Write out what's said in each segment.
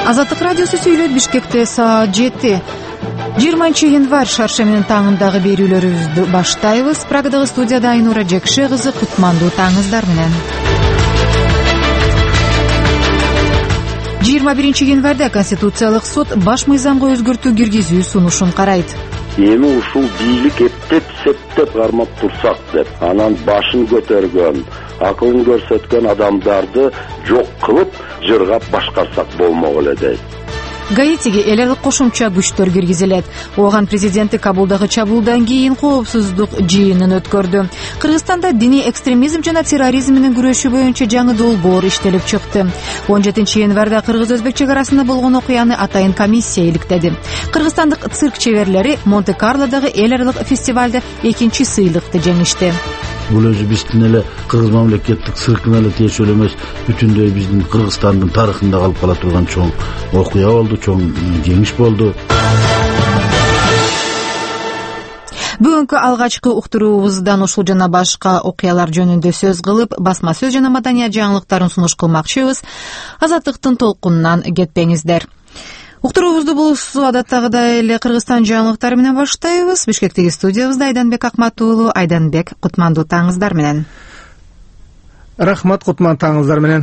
Азаттык радиосу сүйлөт. Бишкекте саат 7. 20 январь шарша менен таңындагы берүүлөрүбүздү баштайбыз. Прагадагы студияда Айнура Жекше кызы, кутмандуу таңыңыздар менен. 21 январда Конституциялык сот баш мыйзамга өзгөртүү киргизүү сунушун карайт. Эми ушул бийлик эптеп септеп кармап турсак деп, анан башын көтөргөн, акылын көрсөткөн адамдарды жок кылып, жыргап башкарсак болмок эле дейт. Гаитиге эл аралык кошумча күчтөр киргизилет. Оған президенти Кабулдагы чабуулдан кийин коопсуздук жыйынын өткөрдү. Кыргызстанда диний экстремизм жана терроризм менен күрөшүү боюнча жаңы долбоор иштелип чыкты. 17 январда кыргыз-өзбек чек арасында болгон окуяны атайын комиссия иликтеди. Кыргызстандык цирк чеберлери Монте-Карлодагы эл аралык фестивалда 2-чи сыйлыкты жеңишти. Бул өзү биздин эле кыргыз мамлекеттик циркине эле тиешелүү эмес, бүтүндөй биздин Кыргызстандын тарыхында калып кала турган чоң окуя болду, чоң жеңиш болду. Бүгүнкү алгачкы уктуруубуздан ушул жана башка окуялар жөнүндө сөз кылып, басма сөз жана маданият жаңылыктарын сунуш кылмакчыбыз. Азаттыктын толкунунан кетпеңиздер. Уктуруубузду болсу адаттагыдай эле Кыргызстан жаңылыктары менен баштайбыз. Бишкектеги студиябызда Айданбек Акмат уулу. Айданбек, кутмандуу таңыңыздар менен. Рахмат, кутман таңыңыздар менен.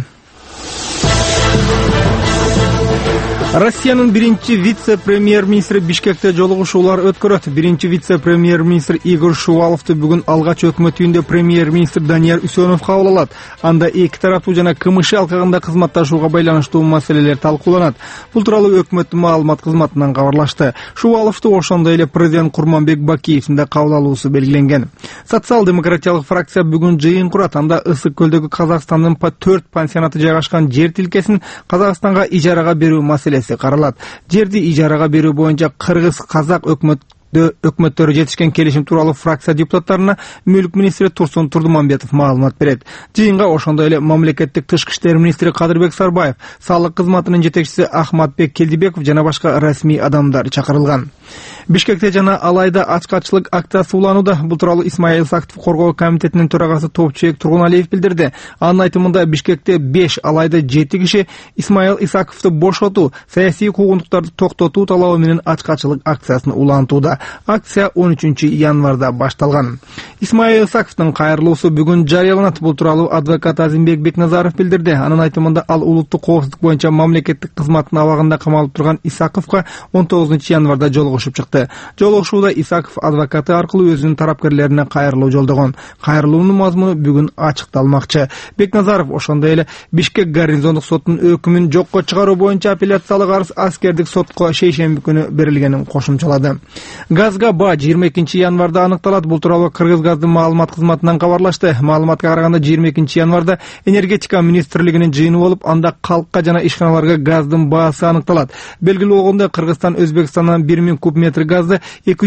Россиянын биринчи вице-премьер-министри Бишкекте жолугушуулар өткөрөт. Биринчи вице-премьер-министр Игорь Шуваловду бүгүн алгач өкмөт үйүндө премьер-министр Данияр Үсөнов кабыл алат. Анда эки тараптуу жана КМШ алкагында кызматташууга байланыштуу маселелер талкууланат. Бул тууралуу өкмөттүн маалымат кызматынан кабарлашты. Шуваловду ошондой эле президент Курманбек Бакиевдин да кабыл алуусу белгиленген. Социал-демократиялык фракция бүгүн жыйын курат. Анда Ысык көлдөгү Казакстандын 4 пансионаты жайгашкан жер тилкесин Казакстанга ижарага берүү маселеси каралат. Жерди ижарага берүү боюнча кыргыз-казак өкмөттөрү жетишкен келишим тууралуу фракция депутаттарына мүлк министри Турсун Турдумамбетов маалымат берет. Жыйынга ошондой эле мамлекеттик тышкы иштер министри Кадырбек Сарбаев, салык кызматынын жетекчиси Ахматбек Келдибеков жана башка расмий адамдар чакырылган. Бишкекте жана Алайда ачкачылык акциясы уланууда. Бул тууралуу Исмаил Исаковду коргоо комитетинин төрагасы Топчубек Тургуналиев билдирди. Анын айтымында Бишкекте 5, Алайда 7 киши Исмаил Исаковду бошотуу, саясий куугунтуктарды токтотуу талабы менен ачкачылык акциясын улантууда. Акция 13 январда башталган. Исмаил Исаковдун кайрылуусу бүгүн жарыяланат. Бул тууралуу адвокат Азимбек Бекназаров билдирди. Анын айтымында ал улуттук коопсуздук боюнча мамлекеттик кызматтын абагында камалып турган Исаковго 19 январда жолугушуп чыкты. Жолугушууда Исаков адвокаты аркылуу өзүнүн тарапкерлерине кайрылуу жолдогон. Кайрылуунун мазмуну бүгүн ачыкталмакчы. Бекназаров ошондой эле Бишкек гарнизондук сотунун өкүмүн жокко чыгаруу боюнча апелляциялык арыз аскердик сотко шейшемби күнү берилгенин кошумчалады. Газга баа 22 январда аныкталат. Бул тууралуу Кыргыз газдын маалымат кызматынан кабарлашты. Маалыматка караганда 22 январда энергетика министрлигинин жыйыны болуп, анда калкка жана ишканаларга газдын баасы аныкталат. Белгилүү болгондой, Кыргызстан Өзбекстандан 1000 куб метр газды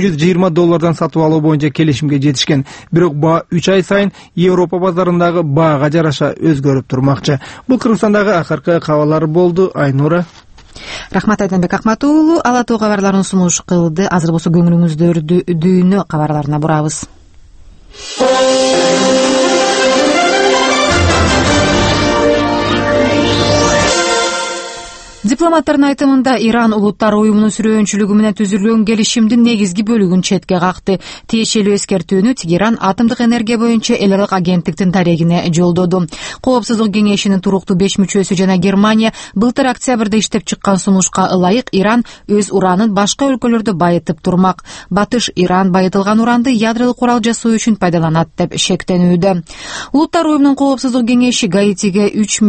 $220 сатып алуу боюнча келишимге жетишкен. Бирок баа 3 ай сайын Европа базарындагы баага жараша өзгөрүп турмакчы. Бул Кыргызстандагы акыркы кабарлар болду. Айнура. Рахмат, Айданбек Акмат уулу. Ала Тоо кабарларын сунуш кылды. Азыр болсо көңүлүңүздөрдү дүйнө кабарларына бурабыз. Дипломаттардын айтымында Иран улуттар уюмунун сүрөөнчүлүгү менен түзүлгөн келишимдин негизги бөлүгүн четке какты. Тиешелүү эскертүүнү Тегеран атомдук энергия боюнча эл аралык агенттиктин тарегине жолдоду. Коопсуздук кеңешинин туруктуу 5 мүчөсү жана Германия былтыр октябрда иштеп чыккан сунушка ылайык Иран өз уранын башка өлкөлөрдө байытып турмак. Батыш Иран байытылган уранды ядролук курал жасоо үчүн пайдаланат деп шектенүүдө. Улуттар уюмунун коопсуздук кеңеши Гаитиге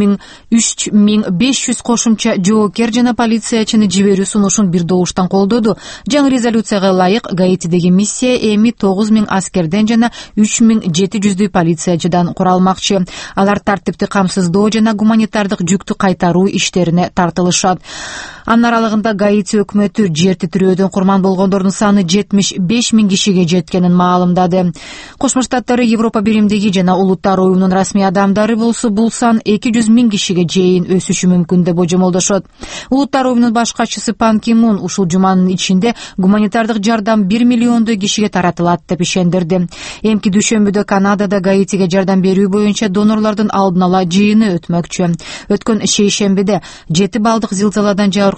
3500 кошумча жоокер жана полициячыны жиберүү сунушун бир добуштан колдоду. Жаңы резолюцияга ылайык Гаитидеги миссия эми 9000 аскерден жана 3700 полициячыдан куралмакчы. Алар тартипти камсыздоо жана гуманитардык жүктү кайтаруу иштерине тартылышат. Анын аралыгында Гаити өкмөтү жер титирөөдөн курман болгондордун саны 75.000 кишиге жеткенин маалымдады. Кошмо Штаттары, Европа биримдиги жана улуттар уюмунун расмий адамдары болсо бул сан 200.000 кишиге чейин өсүшү мүмкүн деп божомолдошот. Улуттар уюмунун баш катчысы Пан Ки Мун ушул жуманын ичинде гуманитардык жардам 1 миллиондой кишиге таратылат деп ишендирди. Эмки дүйшөмбүдө Канадада Гаитиге жардам берүү боюнча донорлордун алдын ала жыйыны өтмөкчү. Өткөн шейшембиде 7 балдык зилзаладан жабыркаган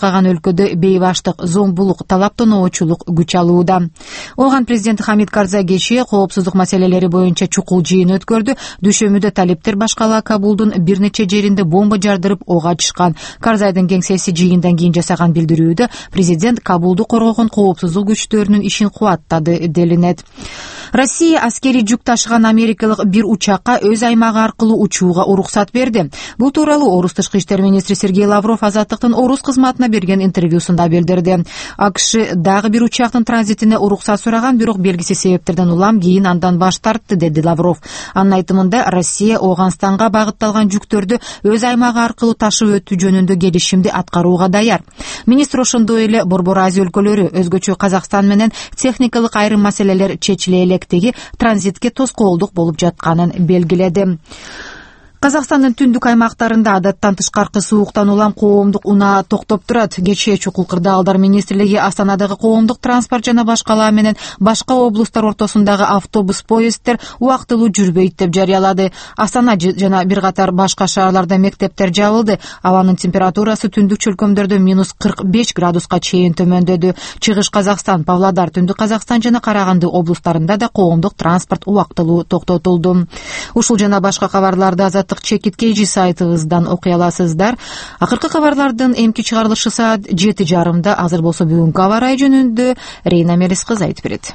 таркаган өлкөдө бейбаштык, зомбулук, талаптоноочулук күч алууда. Оған президент Хамид Карзай кечээ коопсуздук маселелери боюнча чукул жыйын өткөрдү. Дүшөмүдө талиптер башкала Кабулдун бир нече жеринде бомба жардырып ого ачышкан. Карзайдын кеңсеси жыйындан кийин жасаган билдирүүдө президент Кабулду коргогон коопсуздук күчтөрүнүн ишин кубаттады делинет. Россия аскери жүк ташыган америкалык бир учакка өз аймагы аркылуу учууга уруксат берди. Бул тууралуу Орус тышкы иштер министри Сергей Лавров Азаттыктын Орус кызматына берген интервьюсунда билдирди. АКШ дагы бир учактын транзитине уруксат сураган, бирок белгисиз себептерден улам кийин андан баш тартты, деди Лавров. Анын айтымында Россия Ооганстанга багытталган жүктөрдү өз аймагы аркылуу ташып өтүү жөнүндө келишимди аткарууга даяр. Министр ошондой эле Борбор Азия өлкөлөрү, өзгөчө Казакстан менен техникалык айрым маселелер чечиле электеги транзитке тоскоолдук болуп жатканын белгиледи. Казакстандын түндүк аймактарында адаттан тышкаркы сууктан улам коомдук унаа токтоп турат. Кечээ Чукул Кырдаалдар министрлиги Астанадагы коомдук транспорт жана башкалар менен башка облустар ортосундагы автобус поезддер убактылуу жүрбөйт деп жарыялады. Астана жана бир катар башка шаарларда мектептер жабылды. Абанын температурасы түндүк чөлкөмдөрдө -45 градуска чейин төмөндөдү. Чыгыш Казакстан, Павлодар, Түндүк Казакстан жана Караганды облустарында да коомдук транспорт убактылуу токтотулду. Ушул жана башка кабарларды Чекиткейжи сайтыбыздан окуй аласыздар. Акыркы кабарлардын эмки чыгарылышы саат 7:30. Азыр болсо бүгүнкү аба ырайы жөнүндө Рейна Мелис кызы айтып берет.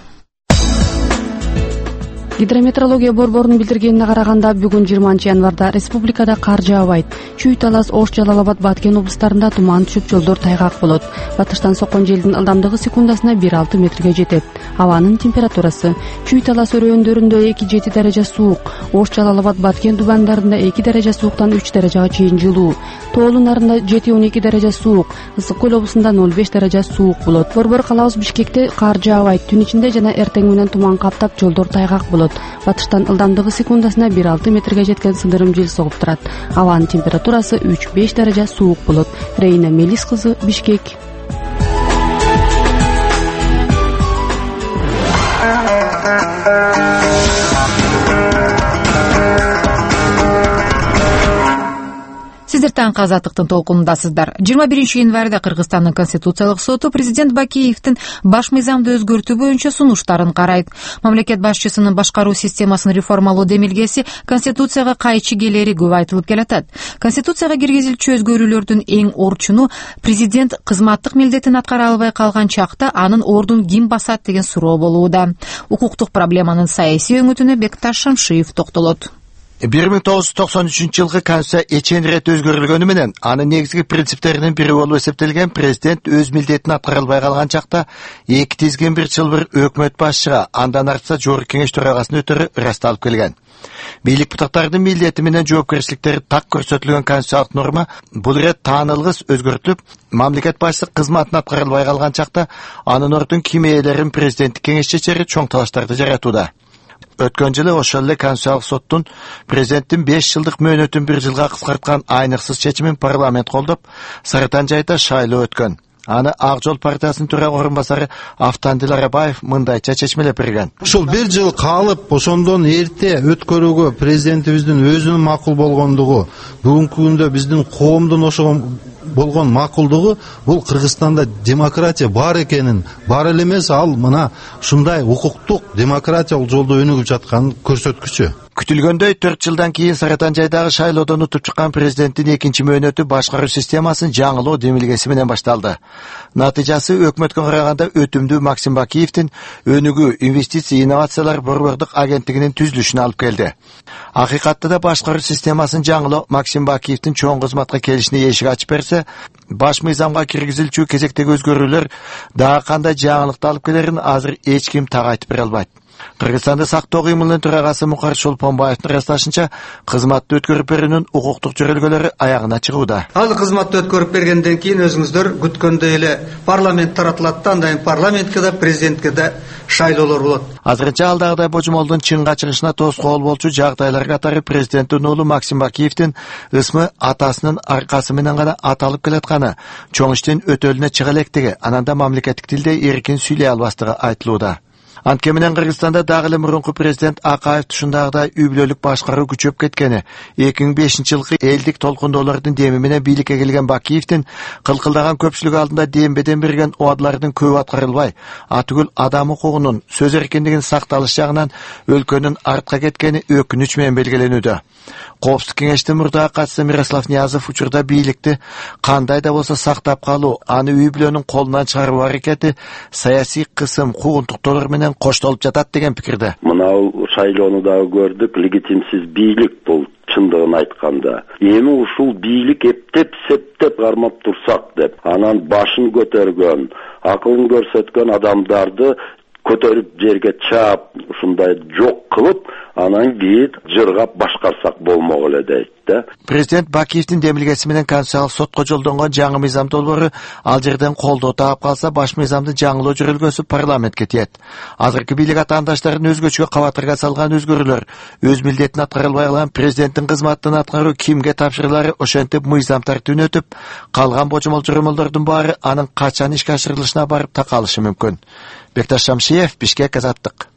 Гидрометеорология борборунун билдиргенине караганда бүгүн 20 январда республикада кар жаабайт. Чүй, Талас, Ош, Жалал Абад, Баткен облустарында туман түшүп, жолдор тайгак болот. Батыштан соккон желдин ылдамдыгы секундасына 1,6 метрге жетет. Абанын температурасы: Чүй, Талас өрөөндөрүндө 2-7 даража суук, Ош, Жалал Абад, Баткен дубандарында 2 даража сууктан 3 даражага чейин жылуу, Тоолу нарында 7-12 даража суук, Ысык көл облусунда 0,5 даража суук болот. Борбор калабыз Бишкекте кар жаабайт. Түн ичинде жана эртең менен туман каптап, жолдор тайгак болот. Батыштан ылдамдыгы секундасына 1,6 метрге жеткен сындырым жел согуп турат. Абанын температурасы 3-5 даража суук болот. Рейна Мелис кызы, Бишкек. Сиздер таңкы Азаттыктын толкунундасыздар. 21 январда Кыргызстандын Конституциялык соту президент Бакиевдин баш мыйзамды өзгөртүү боюнча сунуштарын карайт. Мамлекет башчысынын башкаруу системасын реформалоо демилгеси Конституцияга кайчы келери көп айтылып келатат. Конституцияга киргизилчү өзгөрүүлөрдүн эң орчуну президент кызматтык милдетин аткара албай калган чакта анын ордун ким басат деген суроо болууда. Укуктук проблеманын саясий өңүтүнө Бекташ Шамшиев токтолот. 1993 жылғы Конституция эчен рет өзгөрүлгөнү менен анын негизги принциптеринин бири болуп эсептелген президент өз милдетин аткара албай калган чакта 2-1 чылбыр өкмөт башчыга, андан артса жогорку кеңеш төрагасынын өтөрү ырасталып келген. Бийлик бутактардын милдети менен жоопкерчиликтери так көрсөтүлгөн конституциялык норма бул рет таанылгыс өзгөртүлүп, мамлекет башчысы кызматын аткара албай калган чакта анын ордун ким ээлерин президенттик кеңеш чечери чоң талаштарды жаратууда. Өткөн жылы ошол эле Конституциялык соттун президенттин 5 жылдык мөөнөтүн 1 жылга кыскарткан айныксыз чечимин парламент колдоп, Сарытан жайда шайлоо өткөн. Аны Ак жол партиясынын төрага орун басары Автандил Арабаев мындайча чечмелеп берген. Ушул 1 жыл калып, ошондон эрте өткөрүүгө президентибиздин өзүнүн макул болгондугу, бүгүнкү күндө биздин коомдун ошого болгон макулдугу, бул Кыргызстанда демократия бар экенин, бар эле эмес, ал мына ушундай укуктук демократиялык жолдо өнүгүп жатканын көрсөткүчү. Күтүлгөндөй 4 жылдан кийин Сарытан жайдагы шайлоодон утуп чыккан президенттин экинчи мөөнөтү башкаруу системасын жаңылоо демилгеси менен башталды. Натыйжасы өкмөткө караганда өтүмдүү Максим Бакиевдин өнүгүү, инвестиция, инновациялар борбордук агенттигинин түзүлүшүнө алып келди. Акыйкатта да башкаруу системасын жаңылоо Максим Бакиевдин чоң кызматка келишине эшик ачып берсе, баш мыйзамга киргизилчү кезектеги өзгөрүүлөр дагы кандай жаңылыкты алып келерин азыр эч ким так айтып бере албайт. Кыргызстанды сактоо кыймылынын төрагасы Мукар Шолпонбаевдин ырасташынча, кызматты өткөрүп берүүнүн укуктук жөрөлгөлөрү аягына чыгууда. Ал кызматты өткөрүп бергенден кийин өзүңүздөр күткөндөй эле парламент таратылат, андан парламентке да, президентке да шайлоолор болот. Азырынча алдагыдай божомолдун чынга чыгышына тоскоол болчу жагдайлар катары президенттин уулу Максим Бакиевдин ысмы атасынын аркасы менен гана аталып келатканы, чоң иштин өтөлүнө чыга электиги, анан да мамлекеттик тилде эркин сүйлөй албастыгы айтылууда. Антке менен Кыргызстанда дагы эле мурунку президент Акаев тушундагыдай үй-бүлөлүк башкаруу күчөп кеткени, 2005-жылкы элдик толкундоолордун деми менен бийликке келген Бакиевдин кылкылдаган көпчүлүк алдында дембеден берген убадалардын көбү аткарылбай, атүгүл адам укугунун, сөз эркиндигинин сакталыш жагынан өлкөнүн артка кеткени өкүнүч менен белгиленүүдө. Коопсуздук кеңештин мурдагы катчысы Мирослав Ниязов учурда бийликти кандай да болсо сактап калуу, аны үй-бүлөнүн колунан чыгаруу аракети саясий кысым, куугунтуктоолор менен коштолуп жатат деген пикирде. Мынау шайлоону дагы көрдүк, легитимсиз бийлик бул чындыгын айтканда. Эми ушул бийлик эптеп септеп кармап турсак деп, анан башын көтөргөн, акылын көрсөткөн адамдарды көтөрүп жерге чаап, ушундай жок кылып, анан кийин жыргап башкарсак болмок эле дейт да. Президент Бакиевдин демилгеси менен Конституциялык сотко жолдонгон жаңы мыйзам долбоору ал жерден колдоо таап калса, баш мыйзамдын жаңылоо жүрүлгөсү парламентке тиет. Азыркы бийлик атаандаштарын өзгөчкө кабатырга салган өзгөрүүлөр, өз милдетин аткара албай калган президенттин кызматын аткаруу кимге тапшырылары ошентип мыйзам тартибин өтүп, калган божомол-жормолдордун баары анын качан ишке ашырылышына барып такалышы мүмкүн. Бекташ Шамшиев, Бишкек, Азаттык.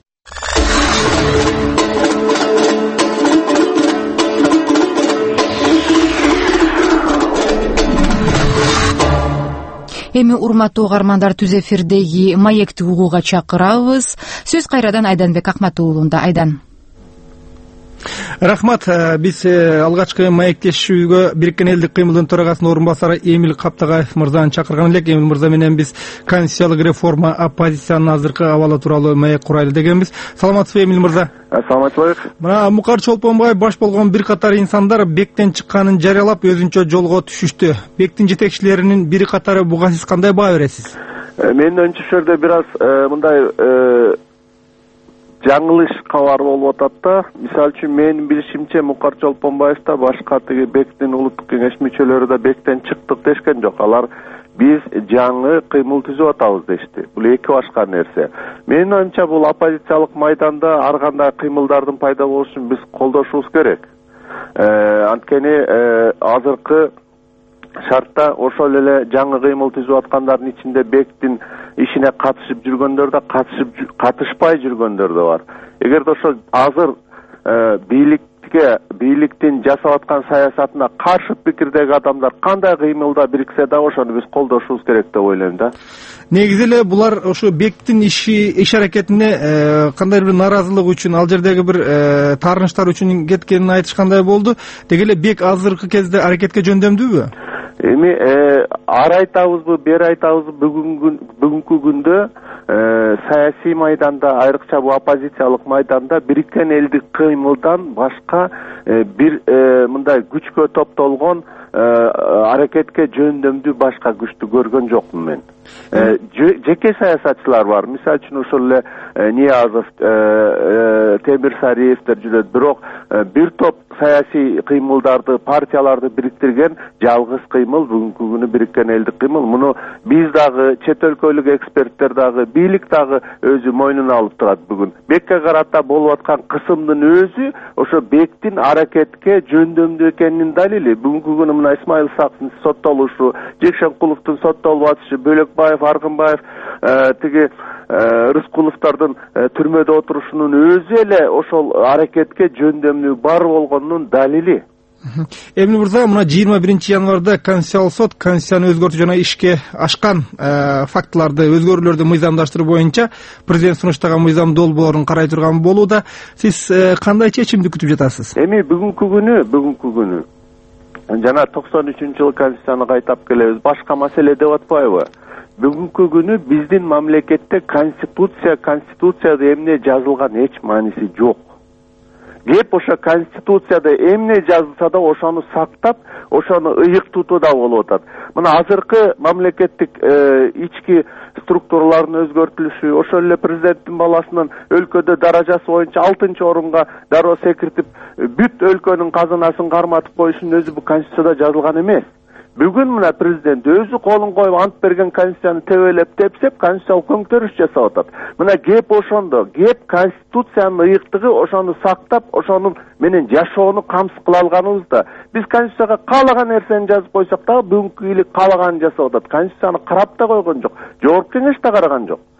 Эми урматтуу угармандар, түз эфирдеги маекти угууга чакырабыз. Сөз кайрадан Айданбек Акмат уулунда. Айдан. Рахмат. Биз алгачкы маектешүүгө Бириккен элдик кыймылдын төрагасынын орун басары Эмил Каптагаев мырзаны чакырган элек. Эмил мырза менен биз конституциялык реформа, оппозициянын азыркы абалы тууралуу маек курайлы дегенбиз. Саламатсызбы, Эмил мырза? Саламатчылык. Мына Мукар Чолпонбаев баш болгон бир катар инсандар бектен чыкканын жарыялап өзүнчө жолго түшүштү. Бектин жетекчилеринин бири катары буга сиз кандай баа бересиз? Менин оюнча бир аз мындай жаңылыш кабар болуп атат да. Мисалы үчүн менин билишимче Мукар Чолпонбаев да башка тиги бектин улуттук кеңеш мүчөлөрү да бектен чыктык дешкен жок. Алар биз жаңы кыймыл түзүп атабыз дешти. Бул эки башка нерсе. Менин оюмча бул оппозициялык майданда ар кандай кыймылдардын пайда болушун биз колдошубуз керек. Анткени азыркы шартта ошол эле жаңы кыймыл түзүп аткандардын ичинде бектин ишине катышып жүргөндөр да, катышпай жүргөндөр да бар. Эгерде ошо азыр бийликтин жасап аткан саясатына каршы пикирдеги адамдар кандай кыймылда бириксе да, ошону биз колдошубуз керек деп ойлойм да. Негизи эле булар ошо бектин иш аракетине кандай бир нааразылык үчүн, ал жердеги бир таарынычтар үчүн кеткенин айтышкандай болду. Деги эле бек азыркы кезде аракетке жөндөмдүүбү? Эми ар айтабызбы, бер айтабызбы, бүгүнкү күндө саясий майданда, айрыкча бул оппозициялык майданда Бириккен элдик кыймылдан башка бир мындай күчкө топтолгон аракетке жөндөмдүү башка күчтү көргөн жокмун мен. Жеке саясатчылар бар. Мисалы үчүн ошол эле Ниязов, Темирсариевдер жүрөт. Бирок бир топ саясий кыймылдарды, партияларды бириктирген жалгыз кыймыл бүгүнкү күнү Бириккен элдик кыймыл. Муну биз дагы, чет өлкөлүк эксперттер дагы, бийлик дагы өзү мойнуна алып турат бүгүн. Бекке карата болуп аткан кысымдын өзү ошо бектин аракетке жөндөмдүү экенинин далили. Бүгүнкү күнү мына Исмайыл Сактын соттолушу, Жекшенкуловдун соттолуп атышы, Бөлөкбаев, Аргынбаев, тиги Рыскуловдордун түрмөдө отурушунун өзү эле ошол аракетке жөндөмдүү бар болгонунун далили. Эмил мырза, мына 21 январда Конституциялык сот Конституцияны өзгөртүү жана ишке ашкан фактыларды, өзгөрүүлөрдү мыйзамдаштыруу боюнча президент сунуштаган мыйзам долбоорун карай турган болууда. Сиз кандай чечимди күтүп жатасыз? Эми бүгүнкү күнү жана 93-жылы Конституцияны кайтап келебиз. Башка маселе деп атпайбы? Бүгүнкү күнү биздин мамлекетте Конституцияда эмне жазылган эч мааниси жок. Кеп ошо Конституцияда эмне жазылса да ошону сактап, ошону ыйык тутууда болуп атат. Мына азыркы мамлекеттик ички структуралардын өзгөртүлүшү, ошол эле президенттин баласынын өлкөдө даражасы боюнча 6-орунга дароо секиртип, бүт өлкөнүн казынасын карматып коюшунун өзү бул Конституцияда жазылган эмес. Бүгүн мына президент өзү колун коюп ант берген Конституцияны тебелеп тепсеп, конституциялык көңтөрүш жасап атат. Мына кеп ошондо, кеп Конституциянын ыйыктыгы ошону сактап, ошонун менен жашоону камсыз кыла алганыбызда. Биз Конституцияга каалаган нерсени жазып койсок бүгүнкү бийлик каалаганын жасап атат. Конституцияны карап да койгон жок. Жогорку кеңеш да караган жок.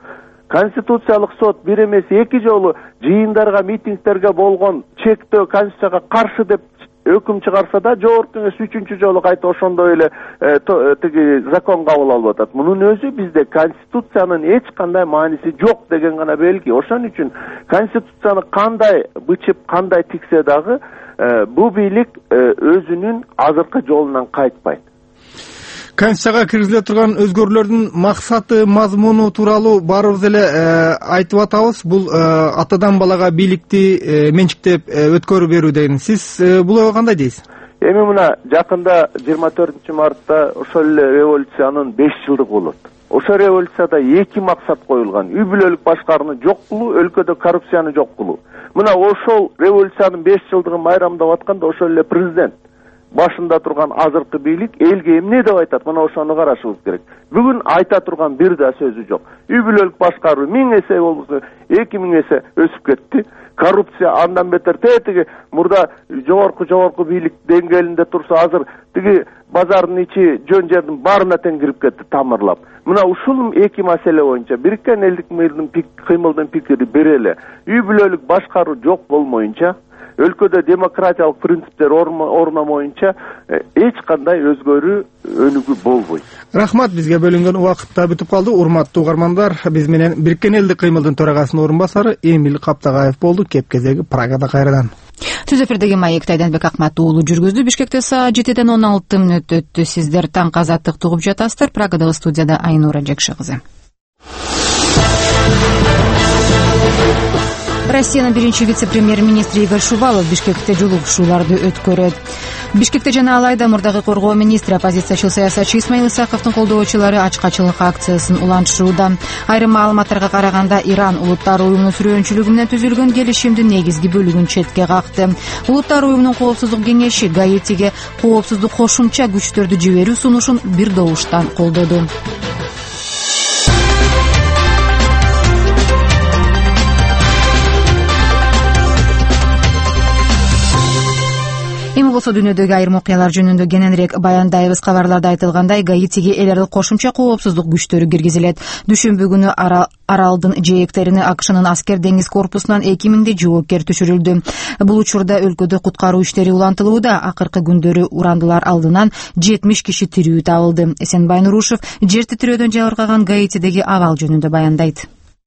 Конституциялык сот бир эмес 2 жолу жыйындарга, митингдерге болгон чектөө конституцияга каршы деп өкүм чыгарса да, жогорку кеңеш 3 жолу кайта ошондой эле тиги закон кабыл алып атат. Мунун өзү бизде конституциянын эч кандай мааниси жок деген гана белги. Ошон үчүн конституцияны кандай бычып, кандай тиксе дагы бу бийлик өзүнүн азыркы жолунан кайтпайт. Конституцияга киргизиле турган өзгөрүүлөрдүн максаты, мазмуну тууралуу баарыбыз эле айтып атабыз. Бул атадан балага бийликти менчиктеп өткөрүп берүү деген. Сиз бул кандай дейсиз? Эми мына жакында 24 мартта ошол эле революциянын 5 жылдыгы болот. Ошо революцияда 2 максат коюлган: үй бүлөлүк башкарууну жок кылуу, өлкөдө коррупцияны жок кылуу. Мына ошол революциянын 5 жылдыгын майрамдап атканда ошол эле президент башында турган азыркы бийлик элге эмне деп айтат? Мына ошону карашыбыз керек. Бүгүн айта турган бир да сөзү жок. Үй бүлөлүк башкаруу 1000 эсе болсо 2000 эсе өсүп кетти. Коррупция андан бетер тетиги мурда жогорку бийлик деңгээлинде турса, азыр тиги базардын ичи жөн жердин баарына тең кирип кетти тамырлап. Мына ушул 2 маселе боюнча Бириккен элдик кыймылдын пикири бир эле. Үй бүлөлүк башкаруу жок болмоюнча, өлкөдө демократиялык принциптер орномоюнча эч кандай өзгөрүү өнүгүү болбойт. Рахмат, бизге бөлүнгөн убакыт да бүтүп калды. Урматтуу угармандар, биз менен Бириккен элдик кыймылдын төрагасынын орун басары Эмил Каптагаев болду. Кеп кезеги Прагада кайрадан. Түз эфирдеги маекти Айданбек Акмат уулу жүргүздү. Бишкекте саат 7:16 өттү. Сиздер таң азаттык тугуп жатасыздар. Прагадагы студияда Айнура Жекши кызы. Россиянын биринчи вице-премьер-министри Игорь Шувалов Бишкекте жолугушууларды өткөрөт. Бишкекте жана Алайда мурдагы коргоо министри, оппозициячыл саясатчы Исмаил Исаковдун колдоочулары ачкачылык акциясын улантышууда. Айрым маалыматтарга караганда, Иран Улуттар уюмунун сүрөөнчүлүгү менен түзүлгөн келишимдин негизги бөлүгүн четке какты. Улуттар уюмунун коопсуздук кеңеши Гаитиге коопсуздук кошумча күчтөрдү жиберүү сунушун бир добуштан колдоду. Эми болсо дүйнөдөгү айрым окуялар жөнүндө кененирээк баяндайбыз. Кабарларда айтылгандай, Гаитиге эл аралык кошумча коопсуздук күчтөрү киргизилет. Дүшүмбү күнү аралдын жээктерине АКШнын аскер деңиз корпусунан 2000 жоокер түшүрүлдү. Бул учурда өлкөдө куткаруу иштери улантылууда. Акыркы күндөрү урандылар алдынан 70 киши тирүү табылды. Эсенбай Нурушев жер титирөөдөн жабыркаган Гаитидеги абал жөнүндө баяндайт.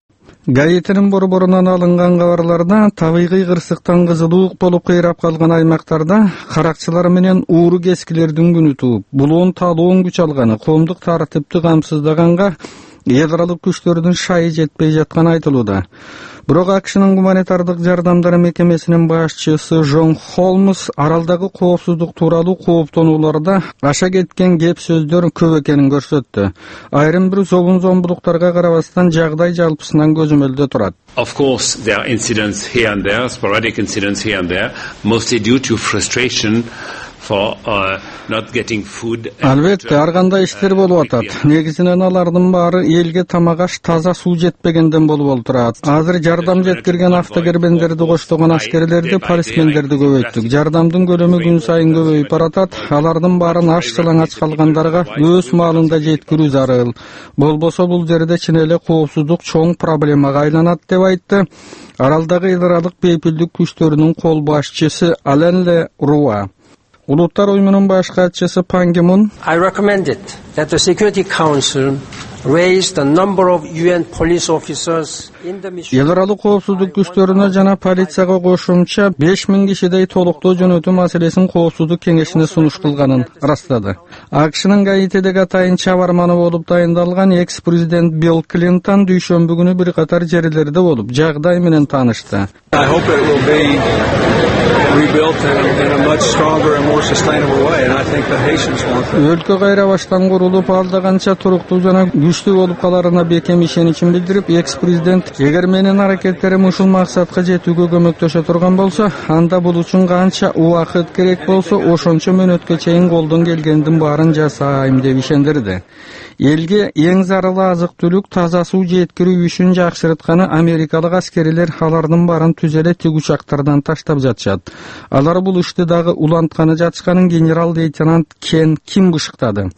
Гаитинин борборунан алынган кабарларда табигый кырсыктан кызылуук болуп кыйрап калган аймактарда каракчылар менен ууру кескилердин күнү тууп, булуун талуун күч алганы, коомдук тартипти камсыздаганга эл аралык күчтөрдүн шайы жетпей жатканы айтылууда. Бирок АКШнын гуманитардык жардамдары мекемесинин башчысы Джон Холмс аралдагы коопсуздук тууралуу кооптонууларда аша кеткен кеп сөздөр көп экенин көрсөттү. Айрым бир зомбулуктарга карабастан жагдай жалпысынан көзөмөлдө турат. Of course, there are incidents here and there, sporadic incidents here and there, mostly due to frustration for not getting food. Албетте, ар кандай иштер болуп атат. Негизинен алардын баары элге тамак аш, таза суу жетпегенден болуп турат. Азыр жардам жеткирген автокербендерди коштогон аскерлерди, полисмендерди көбөйттүк. Жардамдын көлөмү күн сайын көбөйүп баратат. Алардын баарын аш жалаңач калгандарга өз маалында жеткирүү зарыл. Болбосо бул жерде чын эле коопсуздук чоң проблемага айланат деп айтты. Аралдагы эл аралык бейпилдик күчтөрүнүн кол башчысы Ален Ле Руа. Улуттар уюмунун баш катчысы Пан Ги Мун I recommended that the Security Council raise the number of UN police officers in the mission. Эл аралык коопсуздук күчтөрүнө жана полицияга кошумча 5000 кишидей толуктоо жөнөтүү маселесин коопсуздук кеңешине сунуш кылганын ырастады. АКШнын Гаитидеги атайын чабарманы болуп дайындалган экс-президент Билл Клинтон дүйшөмбү күнү бир катар жерлерде болуп жагдай менен таанышты. I hope it will be rebuilt in a much stronger and more sustainable way, and I think the Haitians want that. Өлкө кайра баштан курулуп, алда канча туруктуу жана күчтүү болуп каларына бекем ишеничин билдирип, экс-президент эгер менин аракеттерим ушул максатка жетүүгө көмөктөшө турган болсо, анда бул үчүн канча убакыт керек болсо, ошончо мөөнөткө чейин колдон келгендин баарын жасайм деп ишендирди. Элге эң зарыл азык-түлүк, таза суу жеткирүү ишин жакшыртканы америкалык аскерлер алардын баарын түз эле тиг учактардан таштап жатышат. Алар бул ишти дагы улантканы жатышканын генерал-лейтенант Кен Ким бышыктады.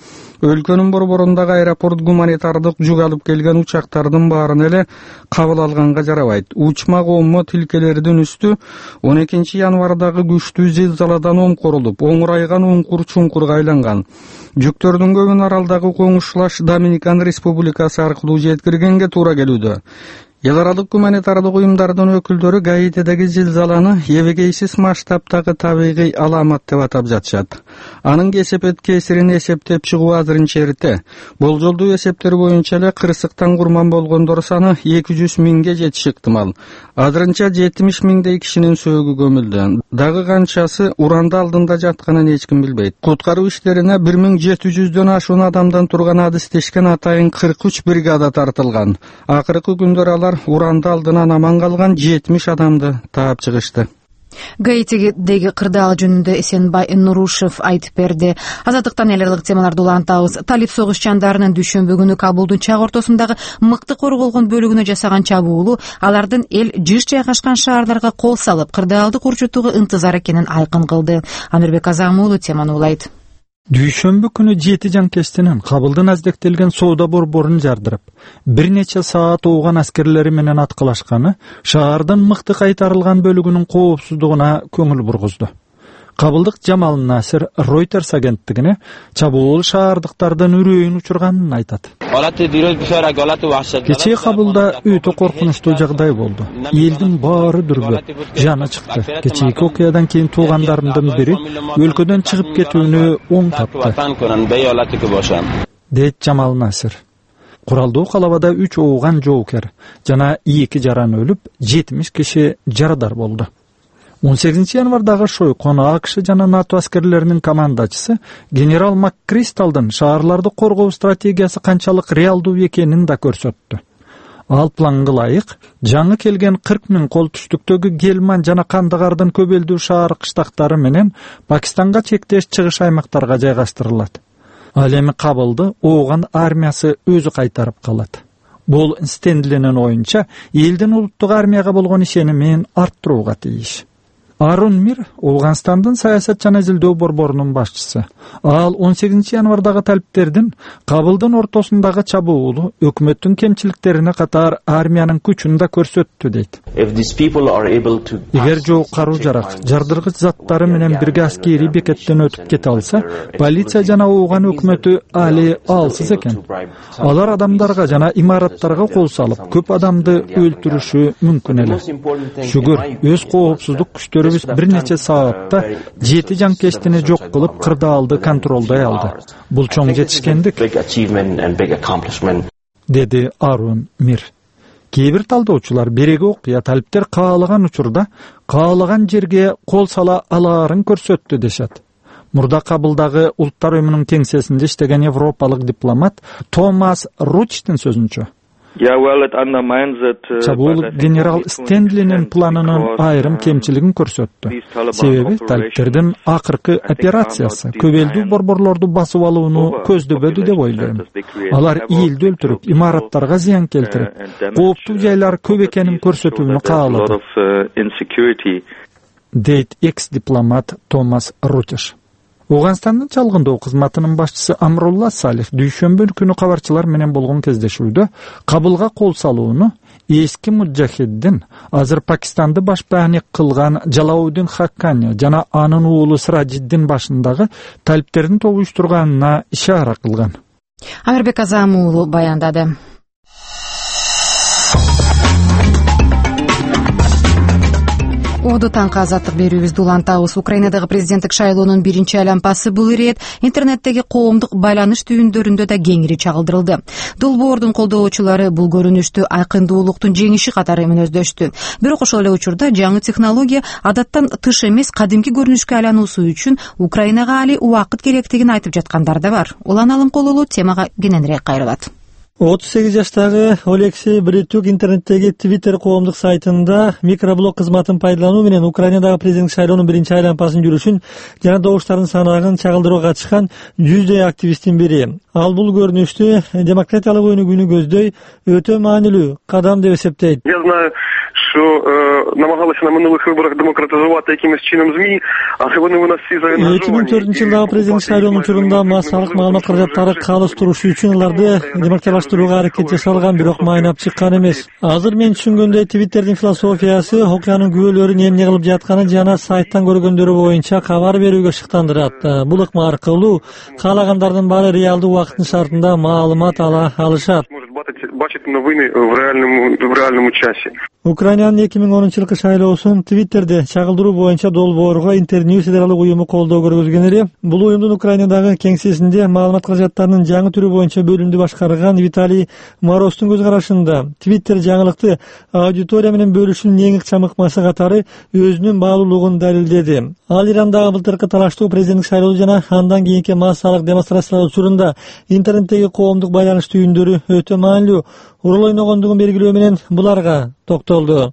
өлкөнүн борборундагы аэропорт гуманитардык жүк алып келген учактардын баарын эле кабыл алганга жарабайт. Учма кооммо тилкелердин үстү 12 январдагы күчтүү зилзаладан омкорулуп, оңурайган уңкур-чуңкурга айланган. Жүктөрдүн көбүн аралдагы коңушлаш Доминикан Республикасы аркылуу жеткиргенге туура келүүдө. Эл аралык гуманитардык уюмдардын өкүлдөрү Гаитидеги зилзаланы эбегейсиз масштабтагы табигый аламат деп атап жатышат. Анын кесепет кесирин эсептеп чыгуу азырынча эрте. Болжолдуу эсептер боюнча эле кырсыктан курман болгондор саны 200 миңге жетиши ыктымал. Азырынча 70 миңдей кишинин сөөгү көмүлдү. Дагы канчасы уранды алдында жатканын эч ким билбейт. Куткаруу иштерине 1700дөн ашуун адамдан турган адистешкен атайын 43 бригада тартылган. Акыркы күндөр алар уранды алдынан аман калган 70 адамды таап чыгышты. Гаитидеги кырдаал жөнүндө Эсенбай Нурушев айтып берди. Азаттыктан эл аралык темаларды улантабыз. Талип согушчандарынын дүйшөмбү күнү Кабулдун чак ортосундагы мыкты корголгон бөлүгүнө жасаган чабуулу алардын эл жыш жайгашкан шаарларга кол салып, кырдаалды курчутууга ынтызар экенин айкын кылды. Амирбек Азамуулу теманы улайт. Дүйшөмбү күнү 7 жанкечтинен Кабылдын аздектелген соода борборун жардырып, бир нече саат ооган аскерлери менен аткылашканы шаардын мыкты кайтарылган бөлүгүнүн коопсуздугуна көңүл бургузду. Кабылдык Жамал Насир Reuters агенттигине чабуул шаардыктардын үрөйүн учурганын айтат. Кечээ Кабылда өтө коркунучтуу жагдай болду. Элдин баары дүрбөп, жаны чыкты. Кечээки окуядан кийин туугандарымдын бири өлкөдөн чыгып кетүүнү оң тапты, дейт Жамал Насир. Куралдуу калабада 3 ооган жоокер жана 2 жаран өлүп, 70 киши жарадар болду. 18 январдагы шойкон АКШ жана НАТО аскерлеринин командачысы генерал МакКристалдын шаарларды коргоо стратегиясы канчалык реалдуу экенин да көрсөттү. Ал планга ылайык жаңы келген 40 миң кол түштүктөгү Гельман жана Кандагардын көбөлдүү шаар кыштактары менен Пакистанга чектеш чыгыш аймактарга жайгаштырылат. Ал эми Кабылды ооган армиясы өзү кайтарып калат. Бул Стенлинин оюнча элдин улуттук армияга болгон ишенимин арттырууга тийиш. Арун Мир Ауганстандын саясат жана изилдөө борборунун башчысы. Ал 18 январдагы талиптердин Кабылдын ортосундагы чабуулу өкмөттүн кемчиликтерине катар армиянын күчүн да көрсөттү дейт. Эгер жок каруу жарак, жардыргыч заттары менен бирге аскери бекеттен өтүп кете алса, полиция жана ооган өкмөтү али алсыз экен. Алар адамдарга жана имараттарга кол салып, көп адамды өлтүрүшү мүмкүн эле. Шүгүр, өз коопсуздук күчтөрү бир нече саатта 7 жанкечтини жок кылып кырдаалды контролдой алды. Бул чоң жетишкендик, деди Арун Мир. Кээ бир талдоочулар биреги окуя талиптер каалаган учурда каалаган жерге кол сала алаарын көрсөттү дешет. Мурда Кабылдагы Улуттар уюмунун кеңсесинде иштеген европалык дипломат Томас Ручтин сөзүнчө чабуул генерал Стенлинин планынын айрым кемчилигин көрсөттү. Себеби талиптердин акыркы операциясы көбөлдүү борборлорду басып алууну көздөбөдү деп ойлойм. Алар элди өлтүрүп, имараттарга зыян келтирип, кооптуу жайлар көп экенин көрсөтүүнү каалады, дейт экс-дипломат Томас Рутиш. Ауганстандын чалгындоо кызматынын башчысы Амрулла Салих дүйшөмбү күнү кабарчылар менен болгон кездешүүдө Кабылга кол салууну эски муджахиддин, азыр Пакистанды башбаанек кылган Жалауддин Хаккани жана анын уулу Сиражиддин башындагы талиптердин тобу уюштурганына ишара кылган. Амирбек Азамуулу баяндады. Оду таңкы азаттык берүүбүздү улантабыз. Украинадагы президенттик шайлоонун биринчи айланпасы бул ирет интернеттеги коомдук байланыш түйүндөрүндө да кеңири чагылдырылды. Долбоордун колдоочулары бул көрүнүштү айкындуулуктун жеңиши катары мүнөздөштү. Бирок ошол эле учурда жаңы технология адаттан тыш эмес кадимки көрүнүшкө айлануусу үчүн Украинага али убакыт керектигин айтып жаткандар да бар. Улан Алымкулулу темага кененирээк кайрылат. 38 жаштагы Алексей Бритюк интернеттеги Twitter коомдук сайтында микроблог кызматын пайдалануу менен Украинадагы президенттик шайлоонун биринчи айланпасынын жүрүшүн жана добуштардын санаагын чагылдырууга катышкан 100дөй активисттин бири. Ал бул көрүнүштү демократиялык өнүгүүнү көздөй өтө маанилүү кадам деп эсептейт. що намагалися на минулих виборах демократизувати якимось чином ЗМІ, але вони у нас всі заангажовані. 2004 жылдагы президент шайлоонун учурунда массалык маалымат каражаттары калыс турушу үчүн аларды демократиялаштырууга аракет жасалган, бирок майнап чыккан эмес. Азыр мен түшүнгөндөй Twitterдин философиясы окуянын күбөлөрүн эмне кылып жатканы жана сайттан көргөндөрү боюнча кабар берүүгө шыктандырат. Бул ыкма аркылуу каалагандардын баары реалдуу убакыттын шартында маалымат ала алышат. Бачити новини в реальному часі. Украинанын 2010 шайлоосун Twitterде чагылдыруу боюнча долбоорго Интерньюз федералдык уюму колдоо көргөзгөн эле. Бул уюмдун Украинадагы кеңсесинде маалымат каражаттарынын жаңы түрү боюнча бөлүмдү башкарган Виталий Моростун көз карашында Twitter жаңылыкты аудитория менен бөлүшүүнүн эң ыкчам ыкмасы катары өзүнүн баалуулугун далилдеди. Ал Ирандагы былтыркы талаштуу президенттик шайлоо жана андан кийинки массалык демонстрациялар учурунда интернеттеги коомдук байланыш түйүндөрү өтө маанилүү роль ойногондугун белгилөө менен буларга токтолду.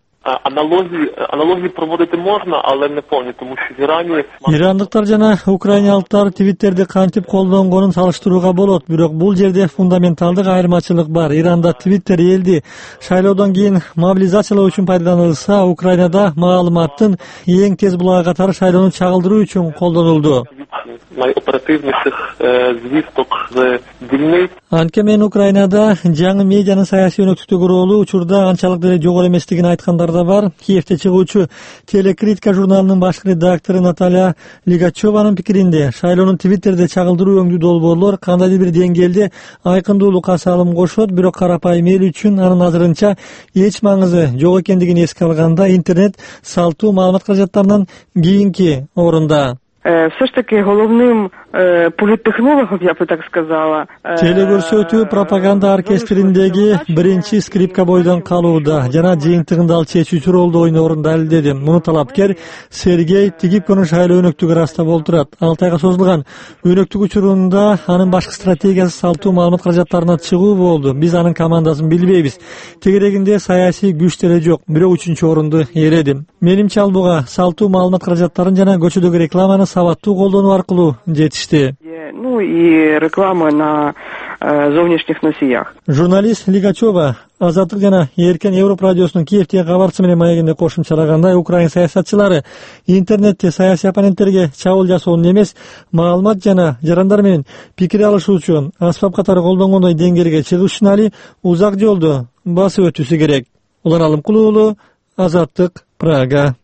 Аналогии проводити можна, але не повні, тому що в Ірані... Ирандыктар жана украиналыктар Twitterди кантип колдонгонун салыштырууга болот, бирок бул жерде фундаменталдык айырмачылык бар. Иранда Twitter элди шайлоодон кийин мобилизациялоо үчүн пайдаланылса, Украинада маалыматтын эң тез булагы катары шайлоону чагылдыруу үчүн колдонулду. Найоперативнейших звісток з дільниць. Анткени мен Украинада жаңы медианын саясий өнөктүктөгү ролу учурда анчалык деле жогору эместигин айткандар да бар. Киевте чыгуучу Телекритика журналынын башкы редактору Наталья Лигачеванын пикиринде, шайлоонун Twitterде чагылдыруу өңдүү долбоорлор кандайдыр бир деңгээлде айкындуулукка салым кошот, бирок карапайым эл үчүн анын азырынча эч маңызы жок экендигин эске алганда интернет салтуу маалымат каражаттарынан кийинки орунда. Все ж таки головним политтехнологом, я бы так сказала. Телегөрсөтүү пропаганда оркестриндеги биринчи скрипка бойдон калууда жана жыйынтыгында ал чечүүчү ролду ойноорун далилдеди. Муну талапкер Сергей Тигипконун шайлоо өнөктүгү ырастап олтурат. 6 айга созулган өнөктүк учурунда анын башкы стратегиясы салтуу маалымат каражаттарына чыгуу болду. Биз анын командасын билбейбиз. Тегерегинде саясий күч деле жок, бирок 3-чү орунду ээледи. Менимче ал буга салтуу маалымат каражаттарын жана көчөдөгү рекламаны сабаттуу колдонуу аркылуу жетишти. Ну и реклама на зовнешних носиях. Журналист Лигачева Азаттык жана Эркен Европа радиосунун Киевдеги кабарчысы менен маегинде кошумчалагандай, Украин саясатчылары интернетте саясий оппоненттерге чабуул жасоонун эмес, маалымат жана жарандар менен пикир алышуучу аспап катары колдонгондой деңгээлге чыгыш үчүн али узак жолду басып өтүүсү керек. Улан Алымкулуу уулу, Азаттык, Прага.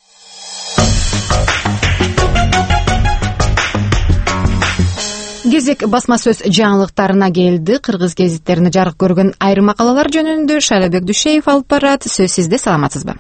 Кезек басма сөз жаңылыктарына келди. Кыргыз гезиттерине жарык көргөн айрым макалалар жөнүндө Шайлабек Дүйшеев алып барат. Сөз сизде, саламатсызбы?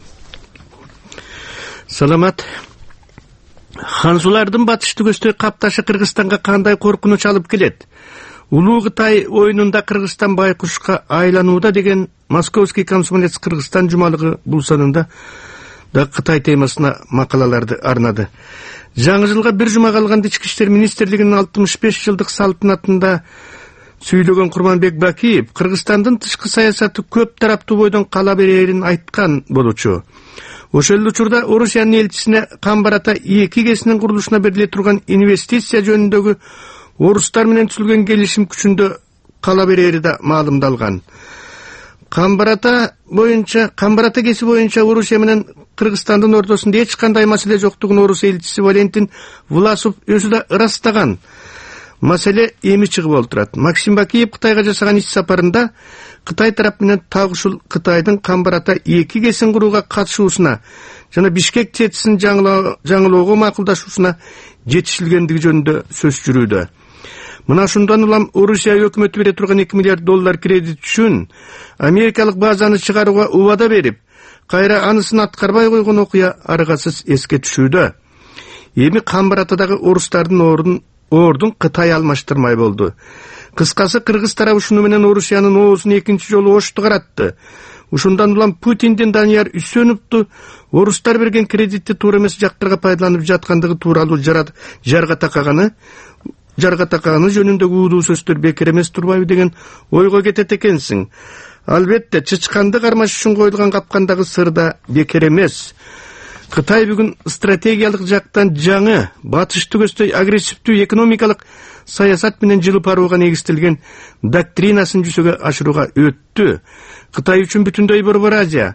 Саламат. Ханзулардын батыш түгөстөй капташы Кыргызстанга кандай коркунуч алып келет? Улуу Кытай оюнунда Кыргызстан байкушка айланууда деген Московский комсомолец Кыргызстан жумалыгы бул санында да Кытай темасына макалаларды арнады. Жаңы жылга бир жума калганда Ички иштер министрлигинин 65 жылдык салтанатында сүйлөгөн Курманбек Бакиев Кыргызстандын тышкы саясаты көп тараптуу бойдон кала берерин айткан болчу. Ошол учурда Орусиянын элчисине Камбарата 2 кесинин курулушуна бериле турган инвестиция жөнүндөгү орустар менен түзүлгөн келишим күчүндө кала берери да маалымдалган. Камбарата кеси боюнча Орусия менен Кыргызстандын ортосунда эч кандай маселе жоктугун орус элчиси Валентин Власов өзү да ырастаган. Маселе эми чыгып олтурат. Максим Бакиев Кытайга жасаган иш сапарында Кытай тарап менен так ушул Кытайдын Камбарата 2 кесин курууга катышуусуна жана Бишкек четисин жаңылоого макулдашуусуна жетишилгендиги жөнүндө сөз жүрүүдө. Мына ушундан улам Орусия өкмөтү бере турган $2 миллиард кредит үчүн америкалык базаны чыгарууга убада берип, кайра анысын аткарбай койгон окуя аргасыз эске түшүүдө. Эми Камбаратадагы орустардын ордун Кытай алмаштырмай болду. Кыскасы Кыргыз тарабы ушуну менен Орусиянын оозун экинчи жолу ошту каратты. Ушундан улам Путиндин Данияр Үсөновду орустар берген кредитти туура эмес жактарга пайдаланып жаткандыгы тууралуу жарга такаганы жөнүндөгү уудуу сөздөр бекер эмес турбайбы деген ойго кетет экенсиң. Албетте, чычканды кармаш үчүн коюлган капкандагы сыр да бекер эмес. Кытай бүгүн стратегиялык жактан жаңы, батыш түгөстөй агрессивдүү экономикалык саясат менен жылып барууга негизделген доктринасын жүзөгө ашырууга өттү. Кытай үчүн бүтүндөй Борбор Азия,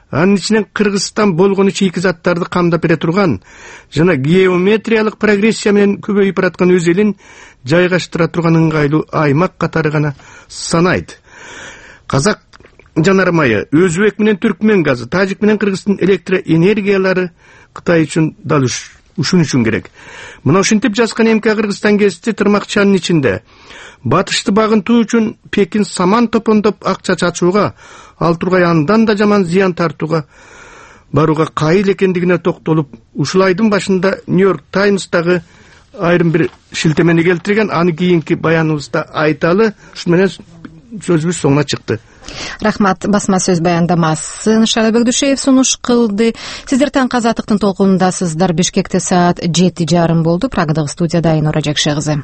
Анын ичинен Кыргызстан болгону чийки заттарды камдап бере турган жана геометриялык прогрессия менен көбөйүп бараткан өз элин жайгаштыра турган ыңгайлуу аймак катары гана санайт. Казак жанармайы, Өзбек менен Түркмен газы, Тажик менен Кыргыздын электроэнергиялары Кытай үчүн дал ушун үчүн керек. Мына ушинтип жазган МК Кыргызстан гезити тырмакчанын ичинде батышты багынтуу үчүн Пекин саман топондоп акча чачууга, ал тургай андан да жаман зыян тартууга барууга кайыл экендигине токтолуп, ушул айдын башында Нью-Йорк Таймстагы айрым бир шилтемени келтирген, аны кийинки баяныбызда айталы. Ушу менен сөзүбүз соңуна чыкты. Рахмат. Басма сөз баяндамасын Шарабек Душеев сунуш кылды. Сиздер таң казаттыктын толкунундасыздар. Бишкекте саат 7:30 болду. Прагадагы студияда Айнура Жакшы кызы.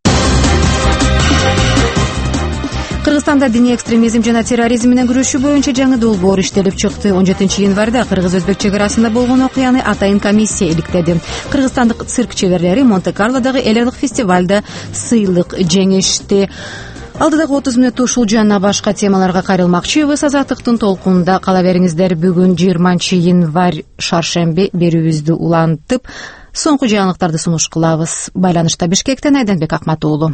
Кыргызстанда диний экстремизм жана терроризм менен күрөшүү боюнча жаңы долбоор иштелип чыкты. 17 январда кыргыз-өзбек чек арасында болгон окуяны атайын комиссия иликтеди. Кыргызстандык цирк чеберлери Монте-Карлодагы эл аралык фестивалда сыйлык жеңишти. Алдыдагы 30 мүнөттө ушул жана башка темаларга кайрылмакчыбыз. Азаттыктын толкунунда кала бериңиздер. Бүгүн 20 январь шаршемби берүүбүздү улантып, соңку жаңылыктарды сунуш кылабыз. Байланышта Бишкектен Айданбек Акматуулу.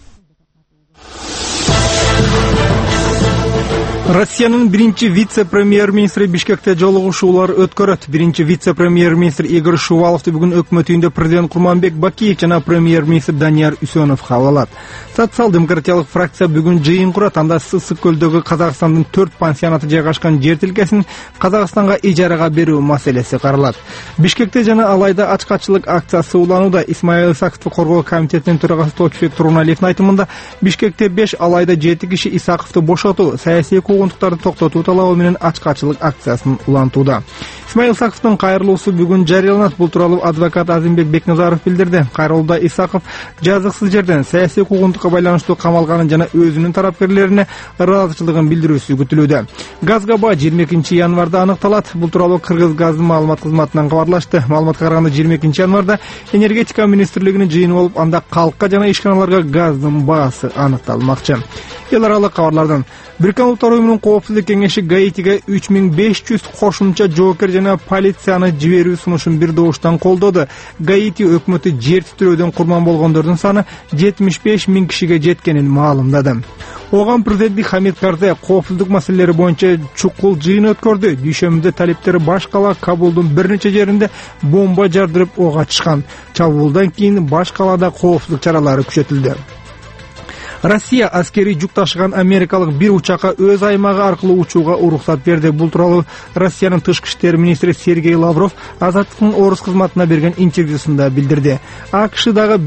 Россиянын биринчи вице-премьер-министри Бишкекте жолугушуулар өткөрөт. Биринчи вице-премьер-министр Игорь Шуваловду бүгүн өкмөт үйүндө президент Курманбек Бакиев жана премьер-министр Данияр Үсөнов кабыл алат. Социал-демократиялык фракция бүгүн жыйын курат. Анда Ысык көлдөгү Казакстандын 4 пансионаты жайгашкан жер тилкесин Казакстанга ижарага берүү маселеси каралат. Бишкекте жана алайда ачкачылык акциясы уланууда. Исмаил Исаковду коргоо комитетинин төрагасы Толчубек Туруналиевдин айтымында Бишкекте 5, алайда 7 киши Исаковду бошотуу, саясий куугунтуктарды токтотуу талабы менен ачкачылык акциясын улантууда. Исмаил Исаковдун кайрылуусу бүгүн жарыяланат. Бул тууралуу адвокат Азимбек Бекназаров билдирди. Кайрылууда Исаков жазыксыз жерден саясий куугунтукка байланыштуу камалганын жана өзүнүн тарапкерлерине ыраазычылыгын билдирүүсү күтүлүүдө. Газга баа 22 январда аныкталат. Бул тууралуу Кыргыз газдын маалымат кызматынан кабарлашты. Маалыматка караганда 22 январда энергетика министрлигинин жыйыны болуп, анда калкка жана ишканаларга газдын баасы аныкталмакчы. Эл аралык кабарлардан Бириккен Улуттар Уюмунун коопсуздук кеңеши Гаитиге 3500 кошумча жоокер жана полицияны жиберүү сунушун бир добуштан колдоду. Гаити өкмөтү жер титирөөдөн курман болгондордун саны 75 000 кишиге жеткенин маалымдады. Оган президент Хамид Карзай коопсуздук маселелери боюнча чукул жыйын өткөрдү. Дүйшөмбүдө талиптер баш кала Кабулдун бир нече жеринде бомба жардырып ок ачышкан. Чабуулдан кийин баш калада коопсуздук чаралары күчөтүлдү. Россия аскери жүк ташыган америкалык бир учакка өз аймагы аркылуу учууга уруксат берди. Бул тууралуу Россиянын тышкы иштер министри Сергей Лавров Азаттыктын орус кызматына берген интервьюсунда билдирди. АКШдагы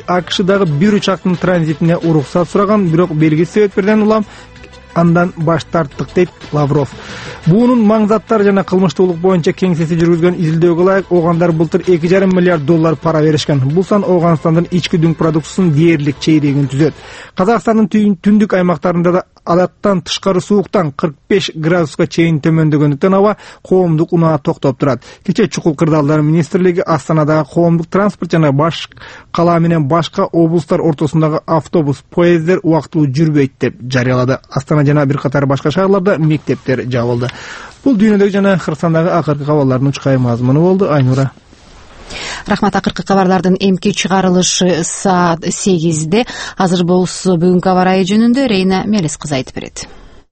бир учактын транзитине уруксат сураган, бирок белгисиз себептерден улам андан баш тарттык дейт Лавров. Буунун маңзаттар жана кылмыштуулук боюнча кеңсеси жүргүзгөн изилдөөгө ылайык оғандар былтыр $2,5 миллиард пара беришкен. Бул сан Оганстандын ички дүң продукциясынын дээрлик чейрегин түзөт. Казакстандын түндүк аймактарында да адаттан тышкары сууктан 45 градуска чейин төмөндөгөндүктөн аба коомдук унаа токтоп турат. Кече Чукул Кырдаалдар министрлиги Астанадагы коомдук транспорт жана баш кала менен башка облустар ортосундагы автобус, поезддер убактылуу жүрбөйт деп жарыялады. Астана жана бир катар башка шаарларда мектептер жабылды. Бул дүйнөдөгү жана Кыргызстандагы акыркы кабарлардын учкай мазмуну болду. Айнура. Рахмат. Акыркы кабарлардын эмки чыгарылышы саат 8-де. Азыр болсо бүгүнкү аба ырайы жөнүндө Рейна Мелис кызы айтып берет.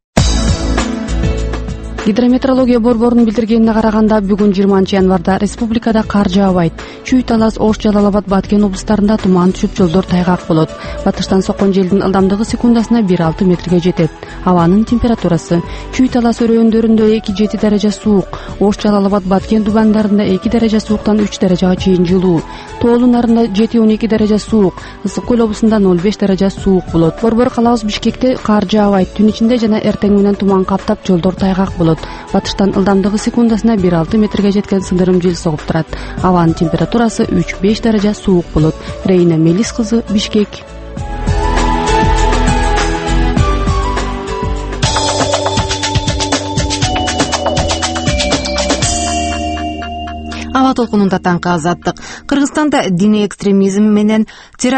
Гидрометеорология борборунун билдиргенине караганда бүгүн 20 январда республикада кар жаабайт. Чүй, Талас, Ош, Жалал Абад, Баткен облустарында туман түшүп, жолдор тайгак болот. Батыштан соккон желдин ылдамдыгы секундасына 1-6 метрге жетет. Абанын температурасы: Чүй, Талас өрөөндөрүндө 2-7 даража суук, Ош, Жалал Абад, Баткен дубандарында 2 даража сууктан 3 даражага чейин жылуу, Тоолу нарында 7-12 даража суук, Ысык көл облусунда 0,5 даража суук болот. Борбор калабыз Бишкекте кар жаабайт. Түн ичинде жана эртең менен туман каптап, жолдор тайгак болот. Батыштан ылдамдыгы секундасына 1-6 метрге жеткен сындырым жел согуп турат. Абанын температурасы 3-5 даража суук болот. Рейна Мелис кызы, Бишкек. Аба толкунунда таңкы азаттык. Кыргызстанда диний экстремизм менен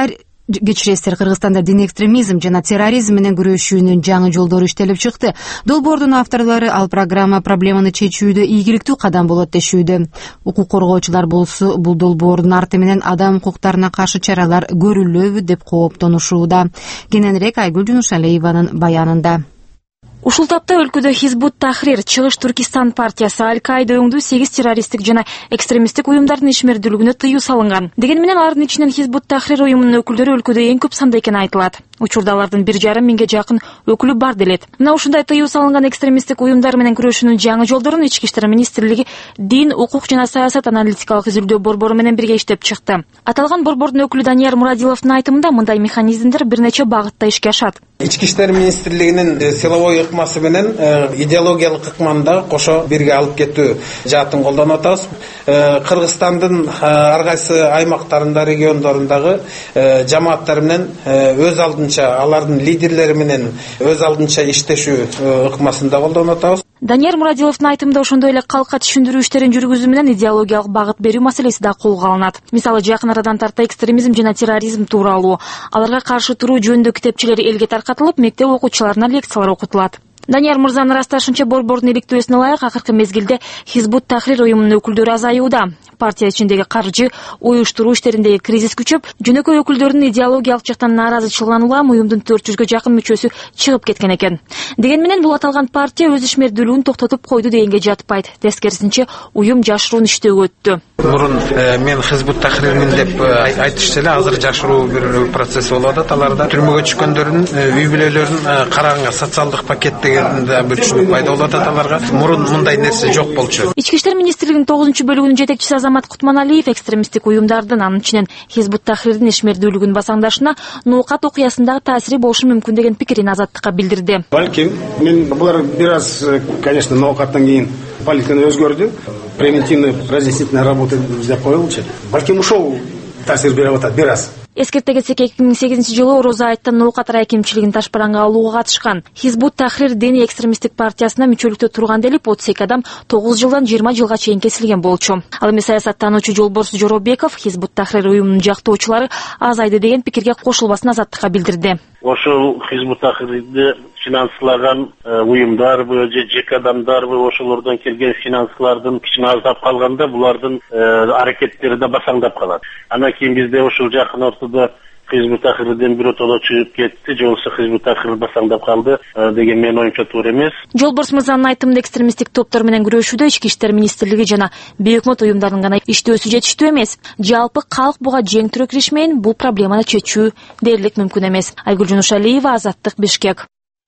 кечиресиздер, Кыргызстанда дин экстремизм жана терроризм менен күрөшүүнүн жаңы жолдору иштелип чыкты. Долбоордун авторлору ал программа проблеманы чечүүдө ийгиликтүү кадам болот дешүүдө. Укук коргоочулар болсо бул долбоордун арты менен адам укуктарына каршы чаралар көрүлөбү деп кооптонушууда. Кененирээк Айгүл Жунушалиеванын баянында. Ушул тапта өлкөдө Хизбут Тахрир, Чыгыш Түркистан партиясы, Аль-Каида өңдүү 8 террористтик жана экстремисттик уюмдардын ишмердүүлүгүнө тыюу салынган. Дегени менен алардын ичинен Хизбут Тахрир уюмунун өкүлдөрү өлкөдө эң көп санда экени айтылат. Учурда алардын 1,5 миңге жакын өкүлү бар делет. Мына ушундай тыюу салынган экстремисттик уюмдар менен күрөшүүнүн жаңы жолдорун Ички иштер министрлиги Дин, укук жана саясат аналитикалык изилдөө борбору менен бирге иштеп чыкты. Аталган борбордун өкүлү Данияр Мурадиловдун айтымында мындай механизмдер бир нече багытта ишке ашат. Ички иштер министрлигинин силовой ыкмасы менен идеологиялык ыкманы да кошо бирге алып кетүү жаатын колдонуп атабыз. Кыргызстандын ар кайсы аймактарында, региондорундагы жамааттар менен өз алдынча алардын лидерлери менен өз алдынча иштешүү ыкмасын да колдонуп атабыз. Данияр Мурадиловдун айтымында ошондой эле калкка түшүндүрүү иштерин жүргүзүү менен идеологиялык багыт берүү маселеси да колго алынат. Мисалы, жакын арадан тарта экстремизм жана терроризм тууралуу, аларга каршы туруу жөнүндө китепчелер элге таркатылып, мектеп окуучуларына лекциялар окутулат. Данияр мырзанын ырасташынча борбордун иликтөөсүнө ылайык акыркы мезгилде Хизбут Тахрир уюмунун өкүлдөрү азаюуда. Партия ичиндеги каржы, уюштуруу иштериндеги кризис күчөп, жөнөкөй өкүлдөрдүн идеологиялык жактан нааразычылыгынан улам уюмдун 400гө жакын мүчөсү чыгып кеткен экен. Дегени менен бул аталган партия өз ишмердүүлүгүн токтотуп койду дегенге жатпайт. Тескерисинче, уюм жашыруун иштөөгө өттү. Мурун мен Хизбут Тахрирмин деп айтышчу эле, азыр жашыруу бир процесс болуп атат. Аларда түрмөгө түшкөндөрдүн үй бүлөлөрүн караганга социалдык пакет деген бир түшүнүк пайда болуп атат аларга. Мурун мындай нерсе жок болчу. Ички иштер министрлигинин 9-бөлүгүнүн жетекчиси Азамат Кутманалиев экстремисттик уюмдардын, анын ичинен Хизбут Тахрирдин ишмердүүлүгүн басаңдашына Нуукат окуясындагы таасири болушу мүмкүн деген пикирин Азаттыкка билдирди. Балким, мен булар бир аз, конечно, Нуукаттан кийин политиканы өзгөрдү. Превентивный разъяснительная работа деп коелучу. Балким ушул таасир берип атат бир аз. Эскерте кетсек, 2008-жылы Орозо Айттан Нуукат райкемчилигин ташпаранга алууга катышкан. Хизбут Тахрир дини экстремисттик партиясына мүчөлүктө турган делип 32 адам 9 жылдан 20 жылга чейин кесилген болчу. Ал эми саясаттануучу Жолборс Жоробеков Хизбут Тахрир уюмунун жактоочулары азайды деген пикирге кошулбасын Азаттыкка билдирди. Ошол Хизбут Тахрирди финанслаган уюмдарбы же жеке адамдарбы, ошолордон келген финансылардын кичине аздап калганда булардын аракеттери да басаңдап калат. Анан кийин бизде ошол жакын ортодо Хизбут Тахрирден биротоло чыгып кетти, же болбосо Хизбут Тахрир басаңдап калды деген менин оюмча туура эмес. Жолборс мырзанын айтымында экстремисттик топтор менен күрөшүүдө Ички иштер министрлиги жана бейөкмөт уюмдардын гана иштөөсү жетиштүү эмес. Жалпы калк буга жең түрө киришмейин бул проблеманы чечүү дээрлик мүмкүн эмес. Айгүл Жунушалиева, Азаттык, Бишкек.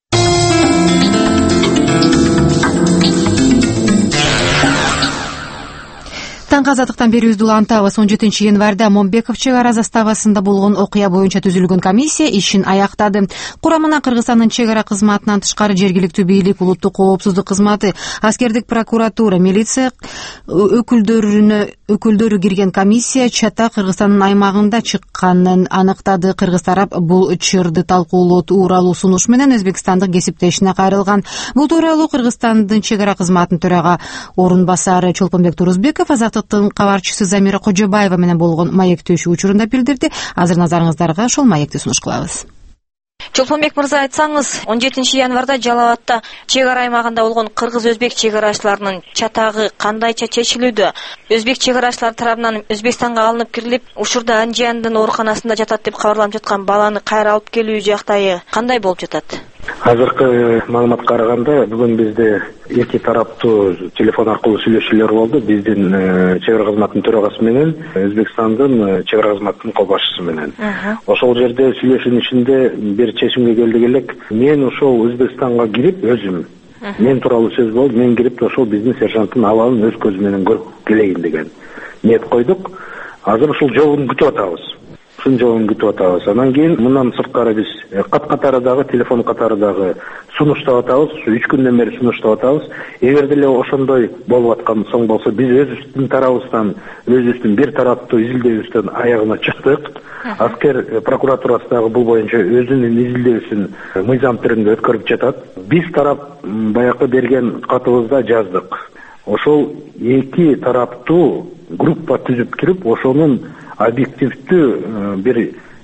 Таңкы Азаттыктан берүүбүздү улантабыз. 17 январда Момбеков чек ара заставасында болгон окуя боюнча түзүлгөн комиссия ишин аяктады. Курамына Кыргызстандын чек ара кызматынан тышкары жергиликтүү бийлик, улуттук коопсуздук кызматы, аскердик прокуратура, милиция өкүлдөрү кирген комиссия чата Кыргызстандын аймагында чыкканын аныктады. Кыргыз тарап бул чырды талкуулоо тууралуу сунуш менен Өзбекстандын кесиптешине кайрылган. Бул тууралуу Кыргызстандын чек ара кызматынын төрага орун басары Чолпонбек Турузбеков Азаттыктын кабарчысы Замира Кожобаева менен болгон маектешүү учурунда билдирди. Азыр назарыңыздарга ошол маекти сунуш кылабыз. Чолпонбек мырза, айтсаңыз, 17 январда Жалалатта чек ара аймагында болгон кыргыз-өзбек чек арачыларынын чатагы кандайча чечилүүдө? Өзбек чек арачылары тарабынан Өзбекстанга алынып кирилип, учурда Анжиандын ооруканасында жатат деп кабарланып жаткан баланы кайра алып келүү жактайы кандай болуп жатат? Азыркы маалыматка караганда бүгүн бизде эки тараптуу телефон аркылуу сүйлөшүүлөр болду. Биздин чек ара кызматынын төрагасы менен Өзбекстандын чек ара кызматынын кол башчысы менен. Ошол жерде сүйлөшүүнүн ичинде бир чечимге келдик элек. Мен ошол Өзбекстанга кирип өзүм мен тууралуу сөз болуп, мен кирип ошол биздин сержанттын абалын өз көзүм менен көрүп келейин деген ниет койдук. Азыр ушул жообун күтүп атабыз. Анан кийин мындан сырткары биз катары дагы телефон катары дагы сунуштап атабыз. 3 күндөн бери сунуштап атабыз. Эгер деле ошондой болуп аткан соң болсо, биз өзүбүздүн тарабыбыздан, өзүбүздүн бир тараптуу изилдөөбүздөн аягына чыктык. Аскер прокуратурасы дагы бул боюнча өзүнүн изилдөөсүн мыйзам түрүндө өткөрүп жатат. Биз тарап баягы берген катыбызда жаздык. Ошол эки тараптуу группа түзүп кирип, ошонун объективдүү бир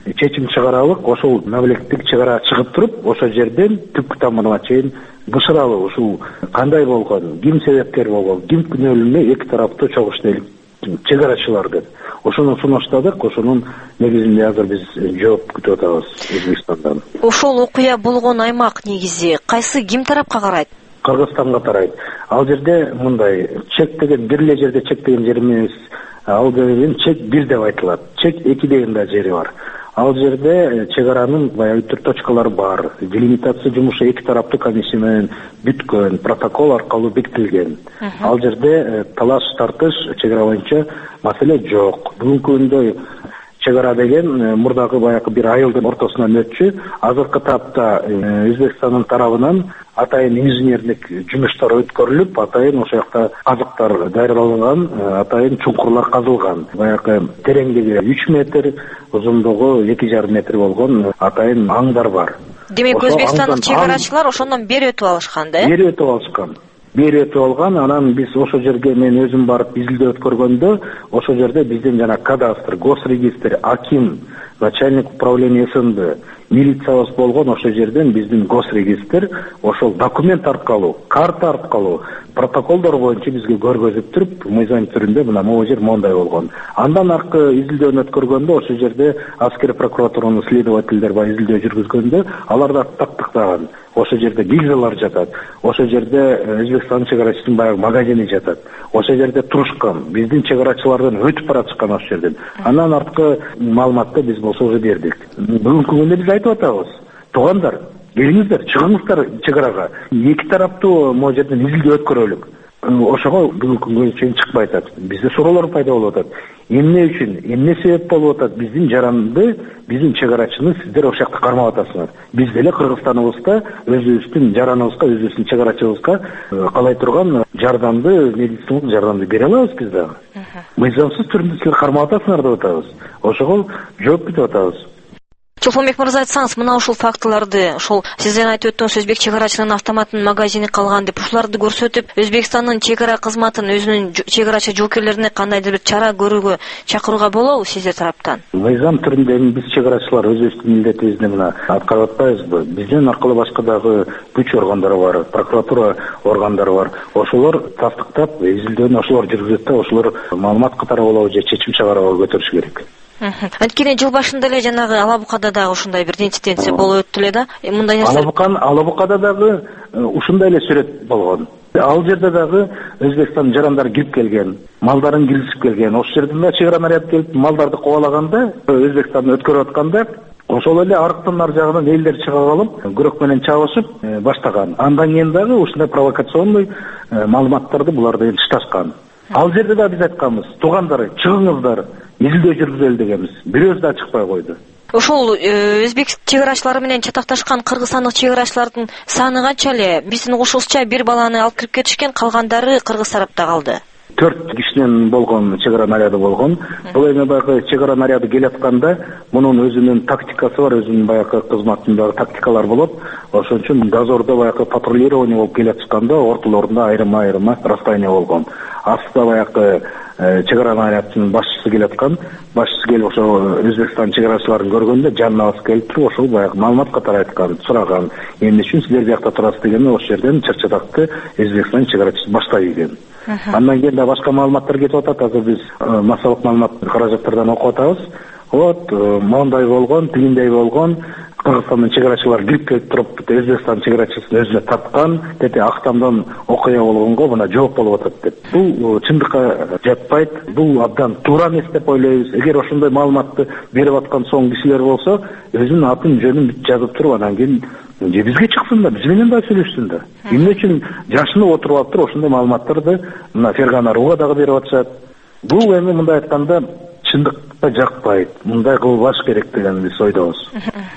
чечим чыгаралык, ошол мамлекеттик чек ара чыгып туруп, ошол жерден түпкү тамырына чейин бышыралы ушул кандай болгон, ким себепкер болгон, ким күнөөлүүнө эки тараптуу чогуу иштейли чек арачылар деп. Ошону сунуштадык, ошонун негизинде азыр биз жооп күтүп атабыз Өзбекстандан. Ошол окуя болгон аймак негизи кайсы ким тарапка карайт? Кыргызстанга тарайт. Ал жерде мындай чек деген бир эле жерде чек деген жер эмес. Ал деген чек бир деп айтылат. Чек эки деген да жери бар. Ал жерде чек аранын баягы түр точкалары бар. Делимитация жумушу эки тараптуу комиссия менен бүткөн, протокол аркылуу бекитилген. Ал жерде талаш тартыш чек ара боюнча маселе жок. Бүгүнкү күндө чек ара деген мурдагы баягы бир айылдын ортосунан өтчү. Азыркы тапта Өзбекстандын тарабынан атайын инженерлик жумуштар өткөрүлүп, атайын ошол жакта казыктар даярдалган, атайын чуңкурлар казылган. Баягы тереңдиги 3 метр, узундугу 2,5 метр болгон атайын аңдар бар. Демек Өзбекстандык чек арачылар ошондон бери өтүп алышкан да? Бери өтүп алышкан. Бери өтүп алган, анан биз ошол жерге мен өзүм барып изилдөө өткөргөндө, ошол жерде биздин жана кадастр, госрегистр, аким, начальник управления СНБ, милициябыз болгон ошол жерден биздин госрегистр ошол документ аркылуу, карта аркылуу, протоколдор боюнча бизге көргөзүп туруп, мыйзам түрүндө мына могу жер мондай болгон. Андан аркы изилдөөнү өткөргөндө ошол жерде аскер прокуратуранын следовательдер бар изилдөө жүргүзгөндө, алар да тактыктаган. Ошол жерде гильзалар жатат. Ошол жерде Өзбекстан чек арачысынын баягы магазини жатат. Ошол жерде турушкан. Биздин чек арачылардан өтүп баратышкан ошол жерден. Андан арткы маалыматты биз болсо уже бердик. Бүгүнкү күндө биз айтып атабыз. Туугандар, келиңиздер, чыгыңыздар чек арага. Эки тараптуу могу жерден изилдөө өткөрөлүк. Ошого бүгүнкү күнгө чейин чыкпай атат. Бизде суроолор пайда болуп атат. Эмне үчүн, эмне себеп болуп атат? Биздин жаранды, биздин чек арачыны сиздер ошол жакта кармап атасыңар. Биз деле Кыргызстаныбызда өзүбүздүн жараныбызга, өзүбүздүн чек арачыбызга калай турган жардамды, медициналык жардамды бере алабыз биз дагы. Мыйзамсыз түрүндө силер кармап атасыңар деп атабыз. Ошого жооп күтүп атабыз. Чолпонбек мырза, айтсаңыз, мына ушул фактыларды, ошол сизден айтып өттүңүз, Өзбек чек арачынын автоматтын магазини калган деп, ушуларды көрсөтүп, Өзбекстандын чек ара кызматын өзүнүн чек арачы жоокерлерине кандайдыр бир чара көрүүгө чакырууга болобу сиздер тараптан? Мыйзам түрүндө биз чек арачылар өзүбүздүн милдетибизди мына аткарып атпайбызбы? Бизден аркылуу башка дагы күч органдары бар, прокуратура органдары бар. Ошолор тастыктап, изилдөөнү ошолор жүргүзөт да, ошолор маалымат катары болобу же чечим чыгарууга көтөрүш керек. Анткени жыл башында эле жанагы Алабукада дагы ушундай бир инциденция болуп өттү эле да. Мындай нерсе Алабукада дагы ушундай эле сүрөт болгон. Ал жерде дагы Өзбекстан жарандары кирип келген, малдарын киргизип келген. Ошол жерден да чек ара наряд келип малдарды кубалаганда, Өзбекстанды өткөрүп атканда, ошол эле арктын ар жагынан элдер чыга калып, күрөк менен чабышып баштаган. Андан кийин дагы ушундай провокационный маалыматтарды буларда тышташкан. Ал жерде да биз айтканбыз, туугандар, чыгыңыздар, изилдөө жүргүзөлү дегенбиз. Бирөөсү да чыкпай койду. Ошол өзбек чек арачылары менен чатакташкан кыргызстандык чек арачылардын саны канча эле? Биздин угушубузча бир баланы алып кирип кетишкен, калгандары кыргыз тарапта калды. 4 кишинен болгон чек ара наряды болгон. Бул эми баягы чек ара наряды келатканда, мунун өзүнүн тактикасы бар, өзүнүн баягы кызматындагы тактикалар болот. Ошон үчүн дозордо баягы патрулирование болуп келатканда ортолорунда айрма расстояние болгон. Астта баягы чек ара нарядынын башчысы келаткан, башчысы келип ошо Өзбекстан чек арачыларын көргөндө жанына басып келип туруп, ошол баягы маалымат катары айткан, сураган. Эмне үчүн силер биякта турасыз дегенде ошол жерден чыр-чатакты Өзбекстан чек арачысы баштай ийген. Андан кийин да башка маалыматтар кетип атат. Азыр биз массалык маалымат каражаттардан окуп атабыз. Вот, мондай болгон, тигиндей болгон. Кыргызстандын чек арачылары кирип келип туруп, Өзбекстан чек арачысын өзүнө тарткан, дети Актамдан окуя болгонго мына жооп болуп атат деп. Бул чындыкка жатпайт. Бул абдан туура эмес деп ойлойбуз. Эгер ошондой маалыматты берип аткан соң кишилер болсо, өзүнүн атын жөнүн жазып туруп, анан кийин же бизге чыксын да, биз менен да сүйлөшсүн да. Эмне үчүн жашынып отуруп алыптыр ошондой маалыматтарды мына Фергана Руга дагы берип атышат. Бул эми мындай айтканда чындыкка жакпайт. Мындай кылбаш керек деген биз ойдобуз.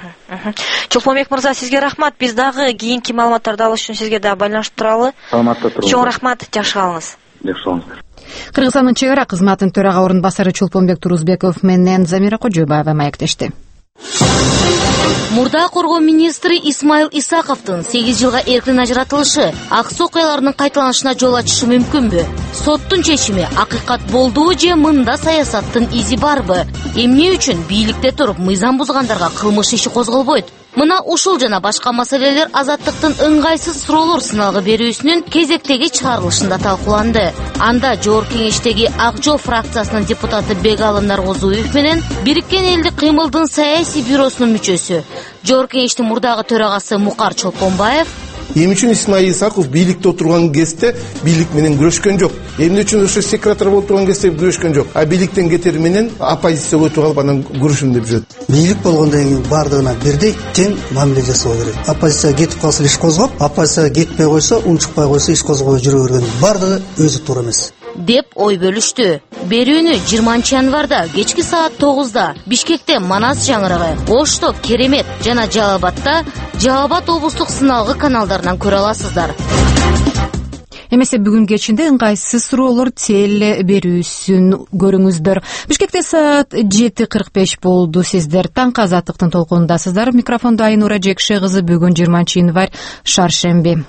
Чолпонбек мырза, сизге рахмат. Биз дагы кийинки маалыматтарды алыш үчүн сизге дагы байланыштып туралы. Саламатта туруңуз. Чоң рахмат, жакшы калыңыз. Жакшы калыңыздар. Кыргызстандын чек ара кызматынын төрага орун басары Чолпонбек Турузбеков менен Замира Кожобаева маектешти. Мурда коргоо министри Исмаил Исаковдун 8 жылга эркин ажыратылышы аксы окуяларынын кайталанышына жол ачышы мүмкүнбү? Соттун чечими акыйкат болдубу же мында саясаттын изи барбы? Эмне үчүн бийликте туруп мыйзам бузгандарга кылмыш иши козголбойт? Мына ушул жана башка маселелер Азаттыктын ыңгайсыз суроолор сыналгы берүүсүнүн кезектеги чыгарылышында талкууланды. Анда Жогорку Кеңештеги Ак Жол фракциясынын депутаты Бегалым Наргозуев менен Бириккен Элдик кыймылдын саясий бюросунун мүчөсү, Жогорку Кеңештин мурдагы төрагасы Мукар Чолпонбаев Эмне үчүн Исмаил Исаков бийликте отурган кезде бийлик менен күрөшкөн жок? Эмне үчүн ошо секретарь болуп турган кезде күрөшкөн жок? А бийликтен кетери менен оппозицияга өтүп алып анан күрөшүм деп жүрөт. Бийлик болгондон кийин бардыгына бирдей тең мамиле жасоо керек. Оппозиция кетип калса иш козгоп, оппозиция кетпей койсо, унчукпай койсо иш козгобой жүрө берген. Бардыгы өзү туура эмес деп ой бөлүштү. Берүүнү 20 январда кечки саат 9-да Бишкекте Манас жаңырыгы, Ошто Керемет жана Жалал Абад облустук сыналгы каналдарынан көрө аласыздар. Эмесе бүгүн кечинде ыңгайсыз суроолор теле берүүсүн көрүңүздөр. Бишкекте саат 7:45 болду. Сиздер таңкы Азаттыктын толкунундасыздар. Микрофондо Айнура Жекше кызы. Бүгүн 20 январь шаршемби.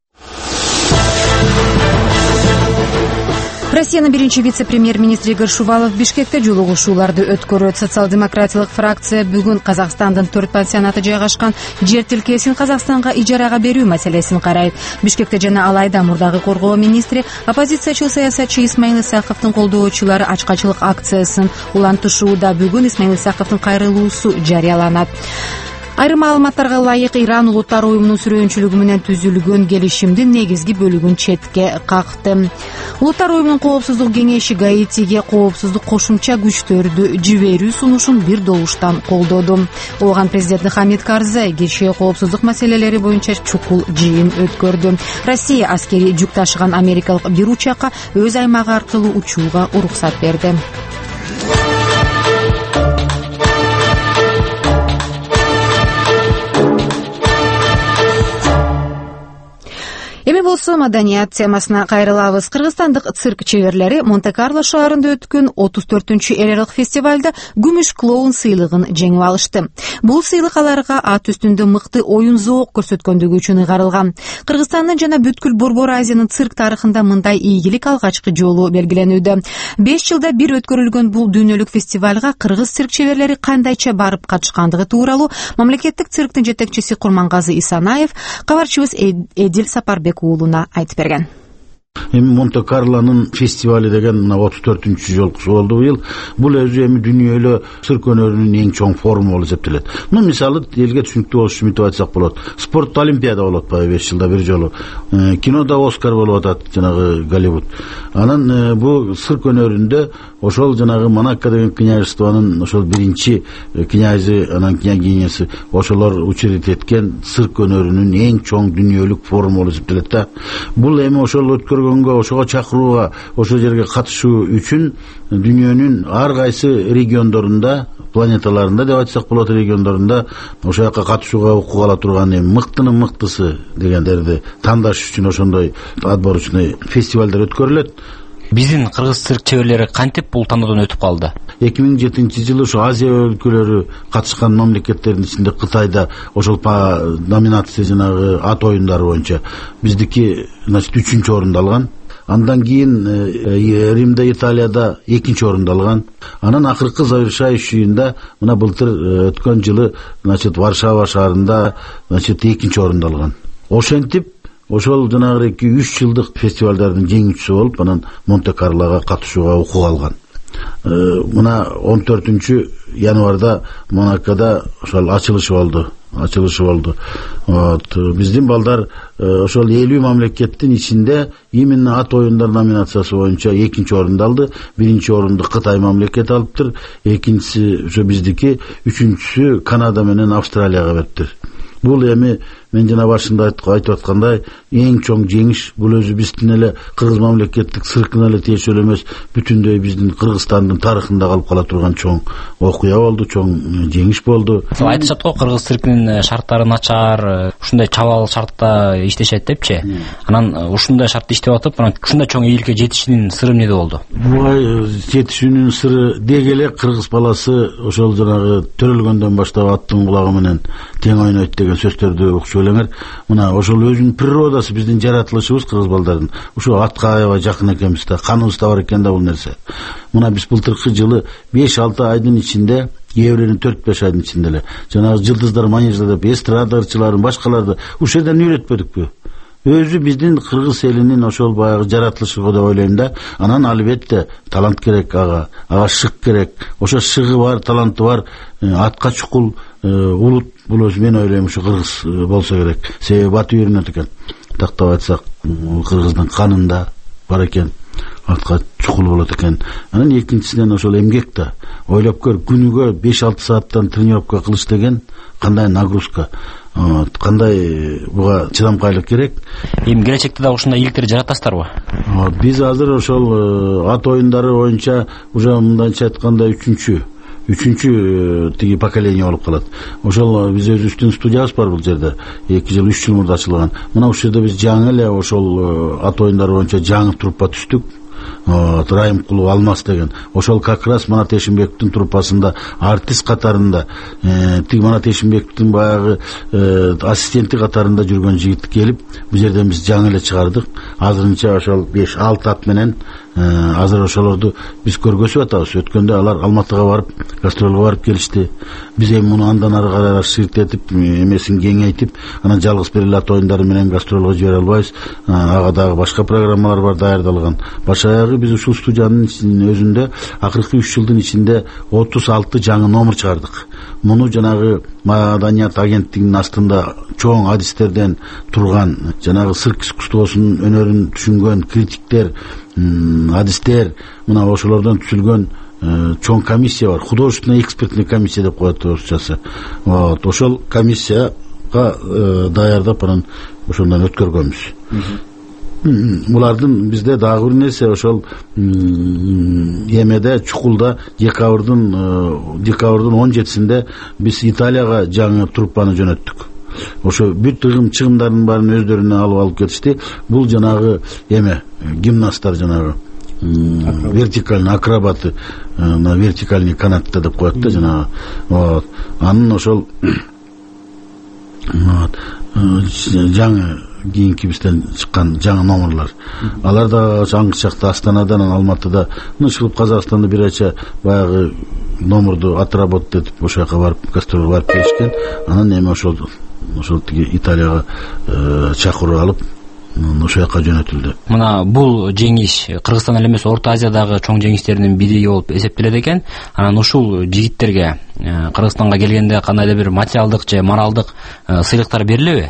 Россиянын биринчи вице-премьер-министри Игорь Шувалов Бишкекте жолугушууларды өткөрөт. Социал-демократиялык фракция бүгүн Казакстандын 4 пансионаты жайгашкан жер тилкесин Казакстанга ижарага берүү маселесин карайт. Бишкекте жана алайда мурдагы коргоо министри оппозициячыл саясатчы Исмаил Исаковдун колдоочулары ачкачылык акциясын улантышууда. Бүгүн Исмаил Исаковдун кайрылуусу жарыяланат. Айрым маалыматтарга ылайык Иран улуттар уюмунун сүрөөнчүлүгү менен түзүлгөн келишимдин негизги бөлүгүн четке какты. Улуттар уюмунун коопсуздук кеңеши Гаитиге коопсуздук кошумча күчтөрдү жиберүү сунушун бир добуштан колдоду. Оған президент Хамид Карзай кечээ коопсуздук маселелери боюнча чукул жыйын өткөрдү. Россия аскери жүк ташыган америкалык бир учакка өз аймагы аркылуу учууга уруксат берди. Эми болсо маданият темасына кайрылабыз. Кыргызстандык цирк чеберлери Монте-Карло шаарында өткөн 34-чү эл аралык фестивалда күмүш клоун сыйлыгын жеңип алышты. Бул сыйлык аларга ат үстүндө мыкты оюн зоок көрсөткөндүгү үчүн ыйгарылган. Кыргызстандын жана бүткүл Борбор Азиянын цирк тарыхында мындай ийгилик алгачкы жолу белгиленүүдө. 5 жылда бир өткөрүлгөн бул дүйнөлүк фестивалга кыргыз цирк чеберлери кандайча барып катышкандыгы тууралуу мамлекеттик цирктин жетекчиси Курмангазы Исанаев кабарчыбыз Эдил Сапарбек уулуна айтып берген. Эми Монте-Карлонун фестивали деген мына 34-чү жолкусу болду быйыл. Бул өзү эми дүйнөлө цирк өнөрүнүн эң чоң форуму болуп эсептелет. Мисалы элге түшүнүктүү болуш үчүн мынтип айтсак болот. Спортто Олимпиада болуп атпайбы 5 жылда бир жолу. Кинода Оскар болуп атат, жанагы Голливуд. Анан бул цирк өнөрүндө ошол жанагы Монако деген княжествонун ошол биринчи князы, анан княгинясы ошолор учредить эткен цирк өнөрүнүн эң чоң дүйнөлүк форуму болуп эсептелет да. Бул эми ошол өткөргөнгө, ошого чакырууга, ошол жерге катышуу үчүн дүйнөнүн ар кайсы региондорунда, планеталарында деп айтсак болот, региондорунда ошол жака катышууга укук ала турган мыктынын мыктысы дегендерди тандаш үчүн ошондой отборочный фестивалдар өткөрүлөт. Биздин кыргыз цирк чеберлери кантип бул тандоодон өтүп калды? 2007-жылы ошо Азия өлкөлөрү катышкан мамлекеттердин ичинде Кытайда ошол номинация жанагы ат оюндары боюнча биздики, значит, 3-чү орунду алган. Андан кийин Римде, Италияда 2-чү орунду алган. Анан акыркы завершающийында мына былтыр өткөн жылы, значит, Варшава шаарында, значит, 2-чү орунду алган. Ошентип ошол жанагы 2-3 жылдык фестивалдардын жеңүүчүсү болуп, анан Монте-Карлого катышууга укук алган. Мына 14 январда Монакода ошол ачылышы болду. Биздин балдар ошол 50 мамлекеттин ичинде именно ат оюндар номинациясы боюнча 2-чү орунду алды. 1-чи орунду Кытай мамлекети алыптыр, 2-чиси ошо биздики, 3-чүсү Канада менен Австралияга бериптир. Бул эми мен жана башында айтып аткандай эң чоң жеңиш бул өзү биздин эле кыргыз мамлекеттик циркине эле тиешелүү эмес, бүтүндөй биздин Кыргызстандын тарыхында калып кала турган чоң окуя болду, чоң жеңиш болду. Айтышат го кыргыз циркинин шарттары начар, ушундай чабал шартта иштешет депчи. Анан ушундай шартта иштеп атып, анан ушундай чоң ийгиликке жетишинин сыры эмнеде болду? Буга жетишүүнүн сыры деги эле кыргыз баласы ошол жанагы төрөлгөндөн баштап аттын кулагы менен тең ойнойт деген сөздөрдү укчу элеңер. Мына ошол өзүнүн природасы, биздин жаратылышыбыз кыргыз балдардын ушу атка аябай жакын экенбиз да, каныбызда бар экен да бул нерсе. Мына биз былтыркы жылы 5-6 айдын ичинде, кээ биринин 4-5 айдын ичинде эле жанагы жылдыздар манежда деп эстрада ырчыларын башкаларды ушул жерден үйрөтпөдүкпү? Өзү биздин кыргыз элинин ошол баягы жаратылышы деп ойлойм да. Анан албетте талант керек, ага шык керек. Ошо шыгы бар, таланты бар, атка чукул улут бул өзү мен ойлойм ушу кыргыз болсо керек. Себеби ат үйрөнөт экен. Тактап айтсак, кыргыздын канында бар экен. Атка чукул болот экен. Анан экинчисинен ошол эмгек да. Ойлоп көр, күнүгө 5-6 сааттан тренировка кылыш деген кандай нагрузка, кандай буга чыдамкайлык керек. Эми келечекте да ушундай ийгиликтерди жаратасыздарбы? Биз азыр ошол ат оюндары боюнча уже мындайча айтканда үчүнчү тиги поколение болуп калат. Ошол биз өзүбүздүн студиябыз бар бул жерде. 2 жыл 3 жыл мурда ачылган. Мына ушул жерде биз жаңы эле ошол ат оюндары боюнча жаңы труппа түздүк. Райымкулов Алмаз деген. Ошол как раз Манат Эшимбековдун труппасында артист катарында, тиги Манат Эшимбековдун баягы ассистенти катарында жүргөн жигит келип, бул жерден биз жаңы эле чыгардык. Азырынча ошол 5-6 ат менен азыр ошолорду биз көргөзүп атабыз. Өткөндө алар Алматыга барып, гастролго барып келишти. Биз эми муну андан ары карай расширитип, эмесин кеңейтип, анан жалгыз бир эле ат оюндары менен гастролго жибере албайбыз. Ага дагы башка программалар бар даярдалган. Башаягы биз ушул студиянын өзүндө акыркы 3 жылдын ичинде 36 жаңы номер чыгардык. Муну жанагы маданият агенттигинин астында чоң адистерден турган, жанагы цирк искусствосунун өнөрүн түшүнгөн критиктер, адистер, мына ошолордон түзүлгөн чоң комиссия бар. Художественный экспертный комиссия деп коет орусчасы. Ошол комиссияга даярдап анан ошондон өткөргөнбүз. Булардын бизде дагы бир нерсе, ошол эмеде чукулда декабрдын 17-синде биз Италияга жаңы труппаны жөнөттүк. Ошо бүт чыгымдардын баарын өздөрүнө алып кетишти. Бул жанагы эме гимнасттар, жанагы вертикальный акробаты, на вертикальный канатта деп коет да жанагы. Анын ошол жаңы кийинки бизден чыккан жаңы номерлар. Алар да жаңы чакта Астанадан, Алматыда, Нышылып Казакстанда бир айча баягы номерду отработать этип ошол жака барып, гастролго барып келишкен. Анан эми ошол тиги Италияга чакырып алып, ошол жака жөнөтүлдү. Мына бул жеңиш Кыргызстан эле эмес, Орто Азиядагы чоң жеңиштердин бири болуп эсептелет экен. Анан ушул жигиттерге Кыргызстанга келгенде кандайдыр бир материалдык же моралдык сыйлыктар берилеби?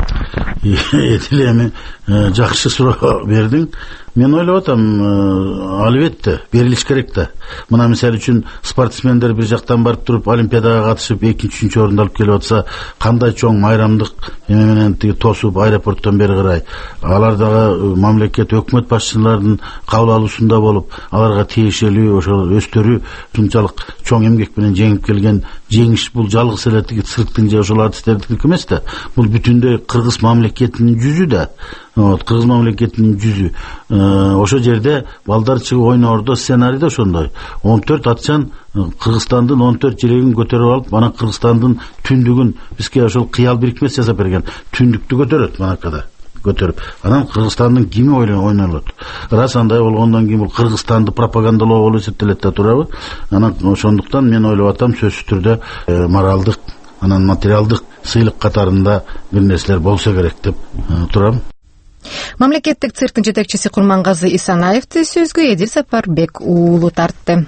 Эми жакшы суроо бердиң. Мен ойлоп атам, албетте берилиш керек да. Мына мисалы үчүн спортсмендер бир жактан барып туруп олимпиадага катышып 2-3 орунду алып келип атса, кандай чоң майрамдык эме менен тиги тосуп аэропорттон бери карай. Алар дагы мамлекет өкмөт башчыларынын кабыл алуусунда болуп, аларга тиешелүү ошол өстөрү ушунчалык чоң эмгек менен жеңип келген жеңиш бул жалгыз эле тиги цирктин же ошол артисттердики эмес да. Бул бүтүндөй кыргыз мамлекетинин жүзү да. Кыргыз мамлекетинин жүзү. Ошол жерде балдар чыгып ойноордо сценарийде ошондой. 14 атчан Кыргызстандын 14 желегин көтөрүп алып, анан Кыргызстандын түндүгүн бизге ошол кыял бирикмес жасап берген. Түндүктү көтөрөт манакада. Көтөрүп, анан Кыргызстандын кими ойнолот. Рас андай болгондон кийин бул Кыргызстанды пропагандалоо болуп эсептелет да турабы? Анан ошондуктан мен ойлоп атам, сөзсүз түрдө моралдык, анан материалдык сыйлык катарында бир нерселер болсо керек деп турам. Мамлекеттик цирктин жетекчиси Курмангазы Исанаевди сөзгө Эдил Сапарбек уулу тартты.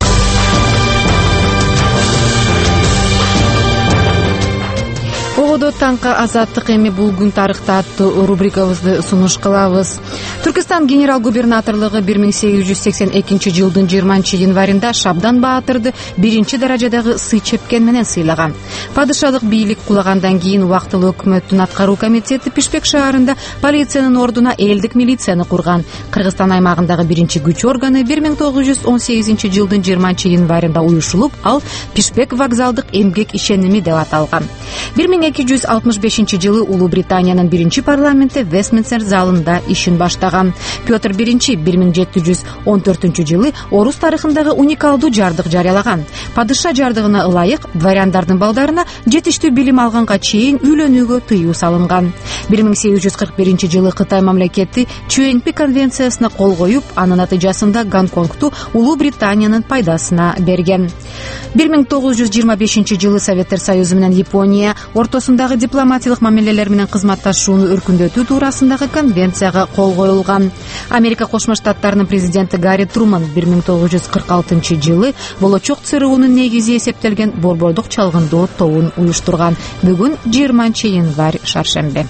Огодот Кыргызстанга азаттык эми бул күн тарыхта аттуу рубрикабызды сунуш кылабыз. Түркистан генерал губернаторлугу 1882 жылдын 20 январында Шабдан Баатырды 1-даражадагы сый чепкен менен сыйлаган. Падышалык бийлик кулагандан кийин убактылуу өкмөттүн аткаруу комитети Пишпек шаарында полициянын ордуна элдик милицияны курган. Кыргызстан аймагындагы биринчи күч органы 1918 жылдын 20 январында уюшулуп, ал Пишпек вокзалдык эмгек ишеними деп аталган. 1265 жылы Улуу Британиянын биринчи парламенти Вестминстер залында ишин баштаган. Петр I 1714 жылы орус тарыхындагы уникалдуу жардык жарыялаган. Падыша жардыгына ылайык дворяндардын балдарына жетиштүү билим алганга чейин үйлөнүүгө тыюу салынган. 1841 жылы Кытай мамлекети Чуэньпи конвенциясына кол коюп, анын натыйжасында Гонконгту Улуу Британиянын пайдасына берген. 1925 жылы Советтер Союзу менен Япония ортосундагы дипломатиялык мамилелер менен кызматташууну өркүндөтүү туурасындагы конвенцияга кол коюлган. Америка Кошмо Штаттарынын президенти Гарри Труман 1946 жылы болочок ЦРУнун негизи эсептелген борбордук чалгындоо тобун уюштурган. Бүгүн 20 январь шаршембе.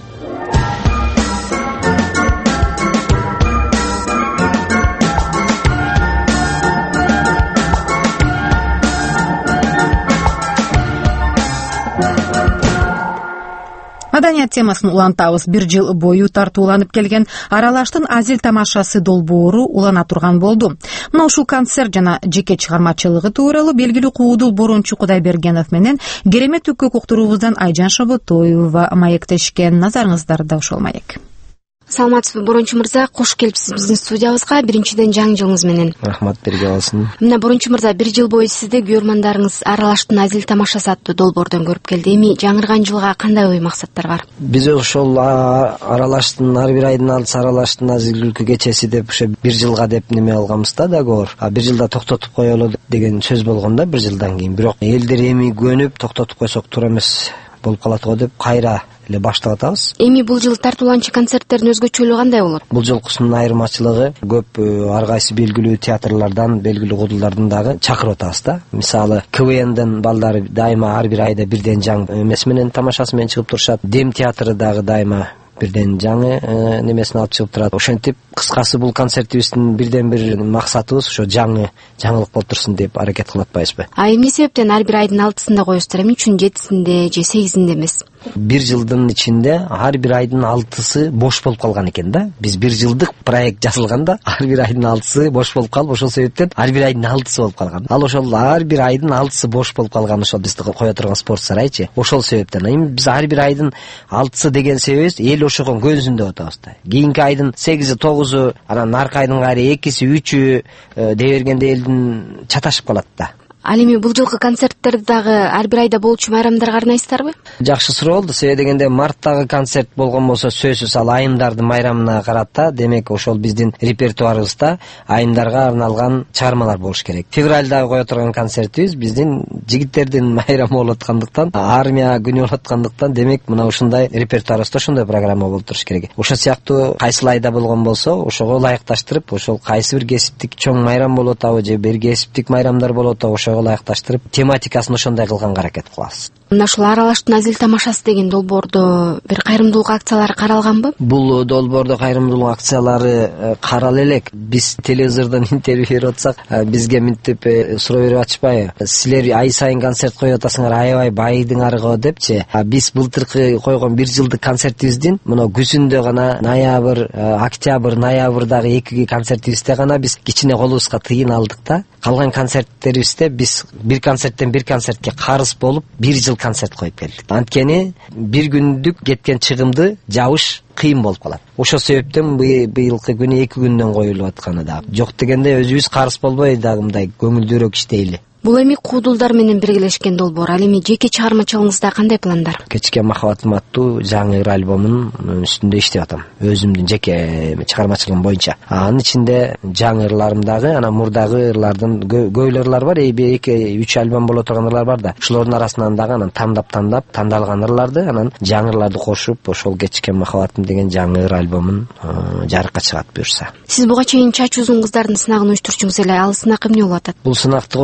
Маданият темасын улантабыз. Бир жыл бою тартууланып келген Аралаштын Азил тамашасы долбоору улана турган болду. Мына ушул концерт жана жеке чыгармачылыгы тууралуу белгилүү куудул Борончу Кудайбергенов менен Керемет Үккөк уктуруубуздан Айжан Шоботоева маектешкен. Назарыңыздарда ошол маек. Саламатсызбы, Борончу мырза, кош келипсиз биздин студиябызга. Биринчиден жаңы жылыңыз менен. Рахмат, бирге болсун. Мына Борончу мырза, бир жыл бою сизди көрөрмандарыңыз Аралаштын Азил тамашасы аттуу долбоордон көрүп келди. Эми жаңырган жылга кандай ой максаттар бар? Биз ошол Аралаштын ар бир айдын алдысы Аралаштын Азил күлкү кечеси деп ошо бир жылга деп неме алганбыз да, договор. Бир жылда токтотуп коелу деген сөз болгон да, бир жылдан кийин. Бирок элдер эми көнүп токтотуп койсок туура эмес болуп калат го деп кайра эле баштап атабыз. Эми бул жыл тартууланчу концерттердин өзгөчөлүгү кандай болот? Бул жолкусунун айырмачылыгы көп ар кайсы белгилүү театрлардан, белгилүү кудулдардан дагы чакырып атабыз да. Мисалы, КВНдин балдары дайыма ар бир айда бирден жаңы эмес менен тамашасы менен чыгып турушат. Дем театры дагы дайыма бирден жаңы немесин алып чыгып турат. Ошентип, кыскасы бул концертибиздин бирден бир максатыбыз ошо жаңылык болуп турсун деп аракет кылып атпайбызбы? Эмне себептен ар бир айдын 6-сында коесуздар? Эмне үчүн 7-синде же 8-инде эмес? Бир жылдын ичинде ар бир айдын 6-сы бош болуп калган экен да. Биз бир жылдык проект жазылганда ар бир айдын 6-сы бош болуп калып, ошол себептен ар бир айдын 6-сы болуп калган. Ал ошол ар бир айдын 6-сы бош болуп калган ошол бизди кое турган спорт сарайчы. Ошол себептен эми биз ар бир айдын 6-сы деген себебибиз эл ошого көзүн деп атабыз да. Кийинки айдын 8-и, 9-у, анан наркы айдын кайры 2-си, 3-ү дей бергенде элдин чаташып калат да. Ал эми бул жылкы концерттерди дагы ар бир айда болчу майрамдарга арнайсыздарбы? Жакшы суроо болду. Себеби дегенде марттагы концерт болгон болсо сөзсүз ал айымдардын майрамына карат да. Демек ошол биздин репертуарыбызда айымдарга арналган чыгармалар болуш керек. Февралдагы кое турган концертибиз биздин жигиттердин майрамы болуп аткандыктан, армия күнү болуп аткандыктан, демек мына ушундай репертуарыбызда ошондой программа болуп туруш керек. Ошол сыяктуу кайсыл айда болгон болсо, ошого ылайыкташтырып, ошол кайсы бир кесиптик чоң майрам болуп атабы же бир кесиптик майрамдар болуп атабы, ошого ылайыкташтырып тематикасын ошондой кылганга аракет кылабыз. Мына ушул Аралаштын Азил тамашасы деген долбоордо бир кайрымдуулук акциялары каралганбы? Бул долбоордо кайрымдуулук акциялары карала элек. Биз телевизордон интервью берип атсак, бизге мынтип суроо берип атышпайбы? Силер ай сайын концерт коюп атасыңар, аябай байдың арыгы депчи. Биз былтыркы койгон бир жылдык концертибиздин мына күзүндө гана ноябрь, октябрь, ноябрдагы 2 концертибизде гана биз кичине колубузга тыйын алдык да. Калган концерттерибизде биз бир концерттен бир концертке карыз болуп бир жыл концерт коюп келдик. Анткени бир күндүк кеткен чыгымды жабыш кыйын болуп калат. Ошол себептен быйылкы күнү 2 күндөн коюлуп атканы да. Жок дегенде өзүбүз карыз болбой дагы мындай көңүлдүүрөөк иштейли. Бул эми куудулдар менен биргелешкен долбоор. Ал эми жеке чыгармачылыгыңызда кандай пландар? Кечке махабатым аттуу жаңы альбомунун үстүндө иштеп атам. Өзүмдүн жеке чыгармачылыгым боюнча. Анын ичинде жаңы ырларымдагы, анан мурдагы ырлардын көйлөр ырлар бар, 2-3 альбом боло турган ырлар бар да. Ошолордун арасынан дагы анан тандалган ырларды, анан жаңы ырларды кошуп, ошол кечке махабатым деген жаңы ыр альбомун жарыкка чыгат буюрса. Сиз буга чейин чачуу узун кыздардын сынагын уюштурчуңуз эле, ал сынак эмне болуп атат? Бул сынакты колдон келсе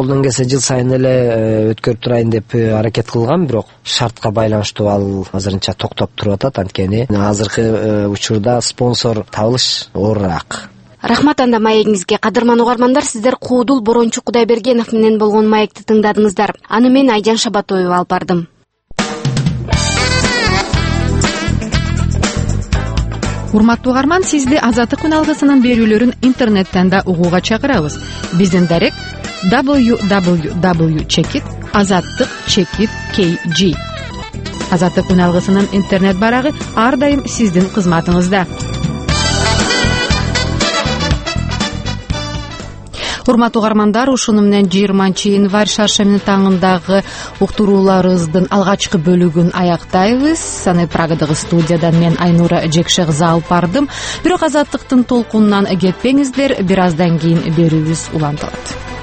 жыл сайын эле өткөрүп турайын деп аракет кылгам, бирок шартка байланыштуу ал азырынча токтоп туруп атат. Анткени азыркы учурда спонсор табылыш оорураак. Рахмат анда маегиңизге. Кадырман угармандар, сиздер Куудул Борончу Кудайбергенов менен болгон маекти тыңдадыңыздар. Аны мен Айжан Шабатоева алып бардым. Урматтуу угарман, сизди Азаттык күн алгысынын берүүлөрүн интернеттен да угууга чакырабыз. Биздин дарек www.azattik.kg. Азаттык күн алгысынын интернет барагы ар дайым сиздин кызматыңызда. Урматтуу угармандар, ушуну менен 20-январь шаршембинин таңындагы уктурууларыбыздын алгачкы бөлүгүн аяктайбыз. Аны Прагадагы студиядан мен Айнура Жекшекза алып бардым. Бирок Азаттыктын толкунунан кетпеңиздер, бир аздан кийин берүүбүз улантылат.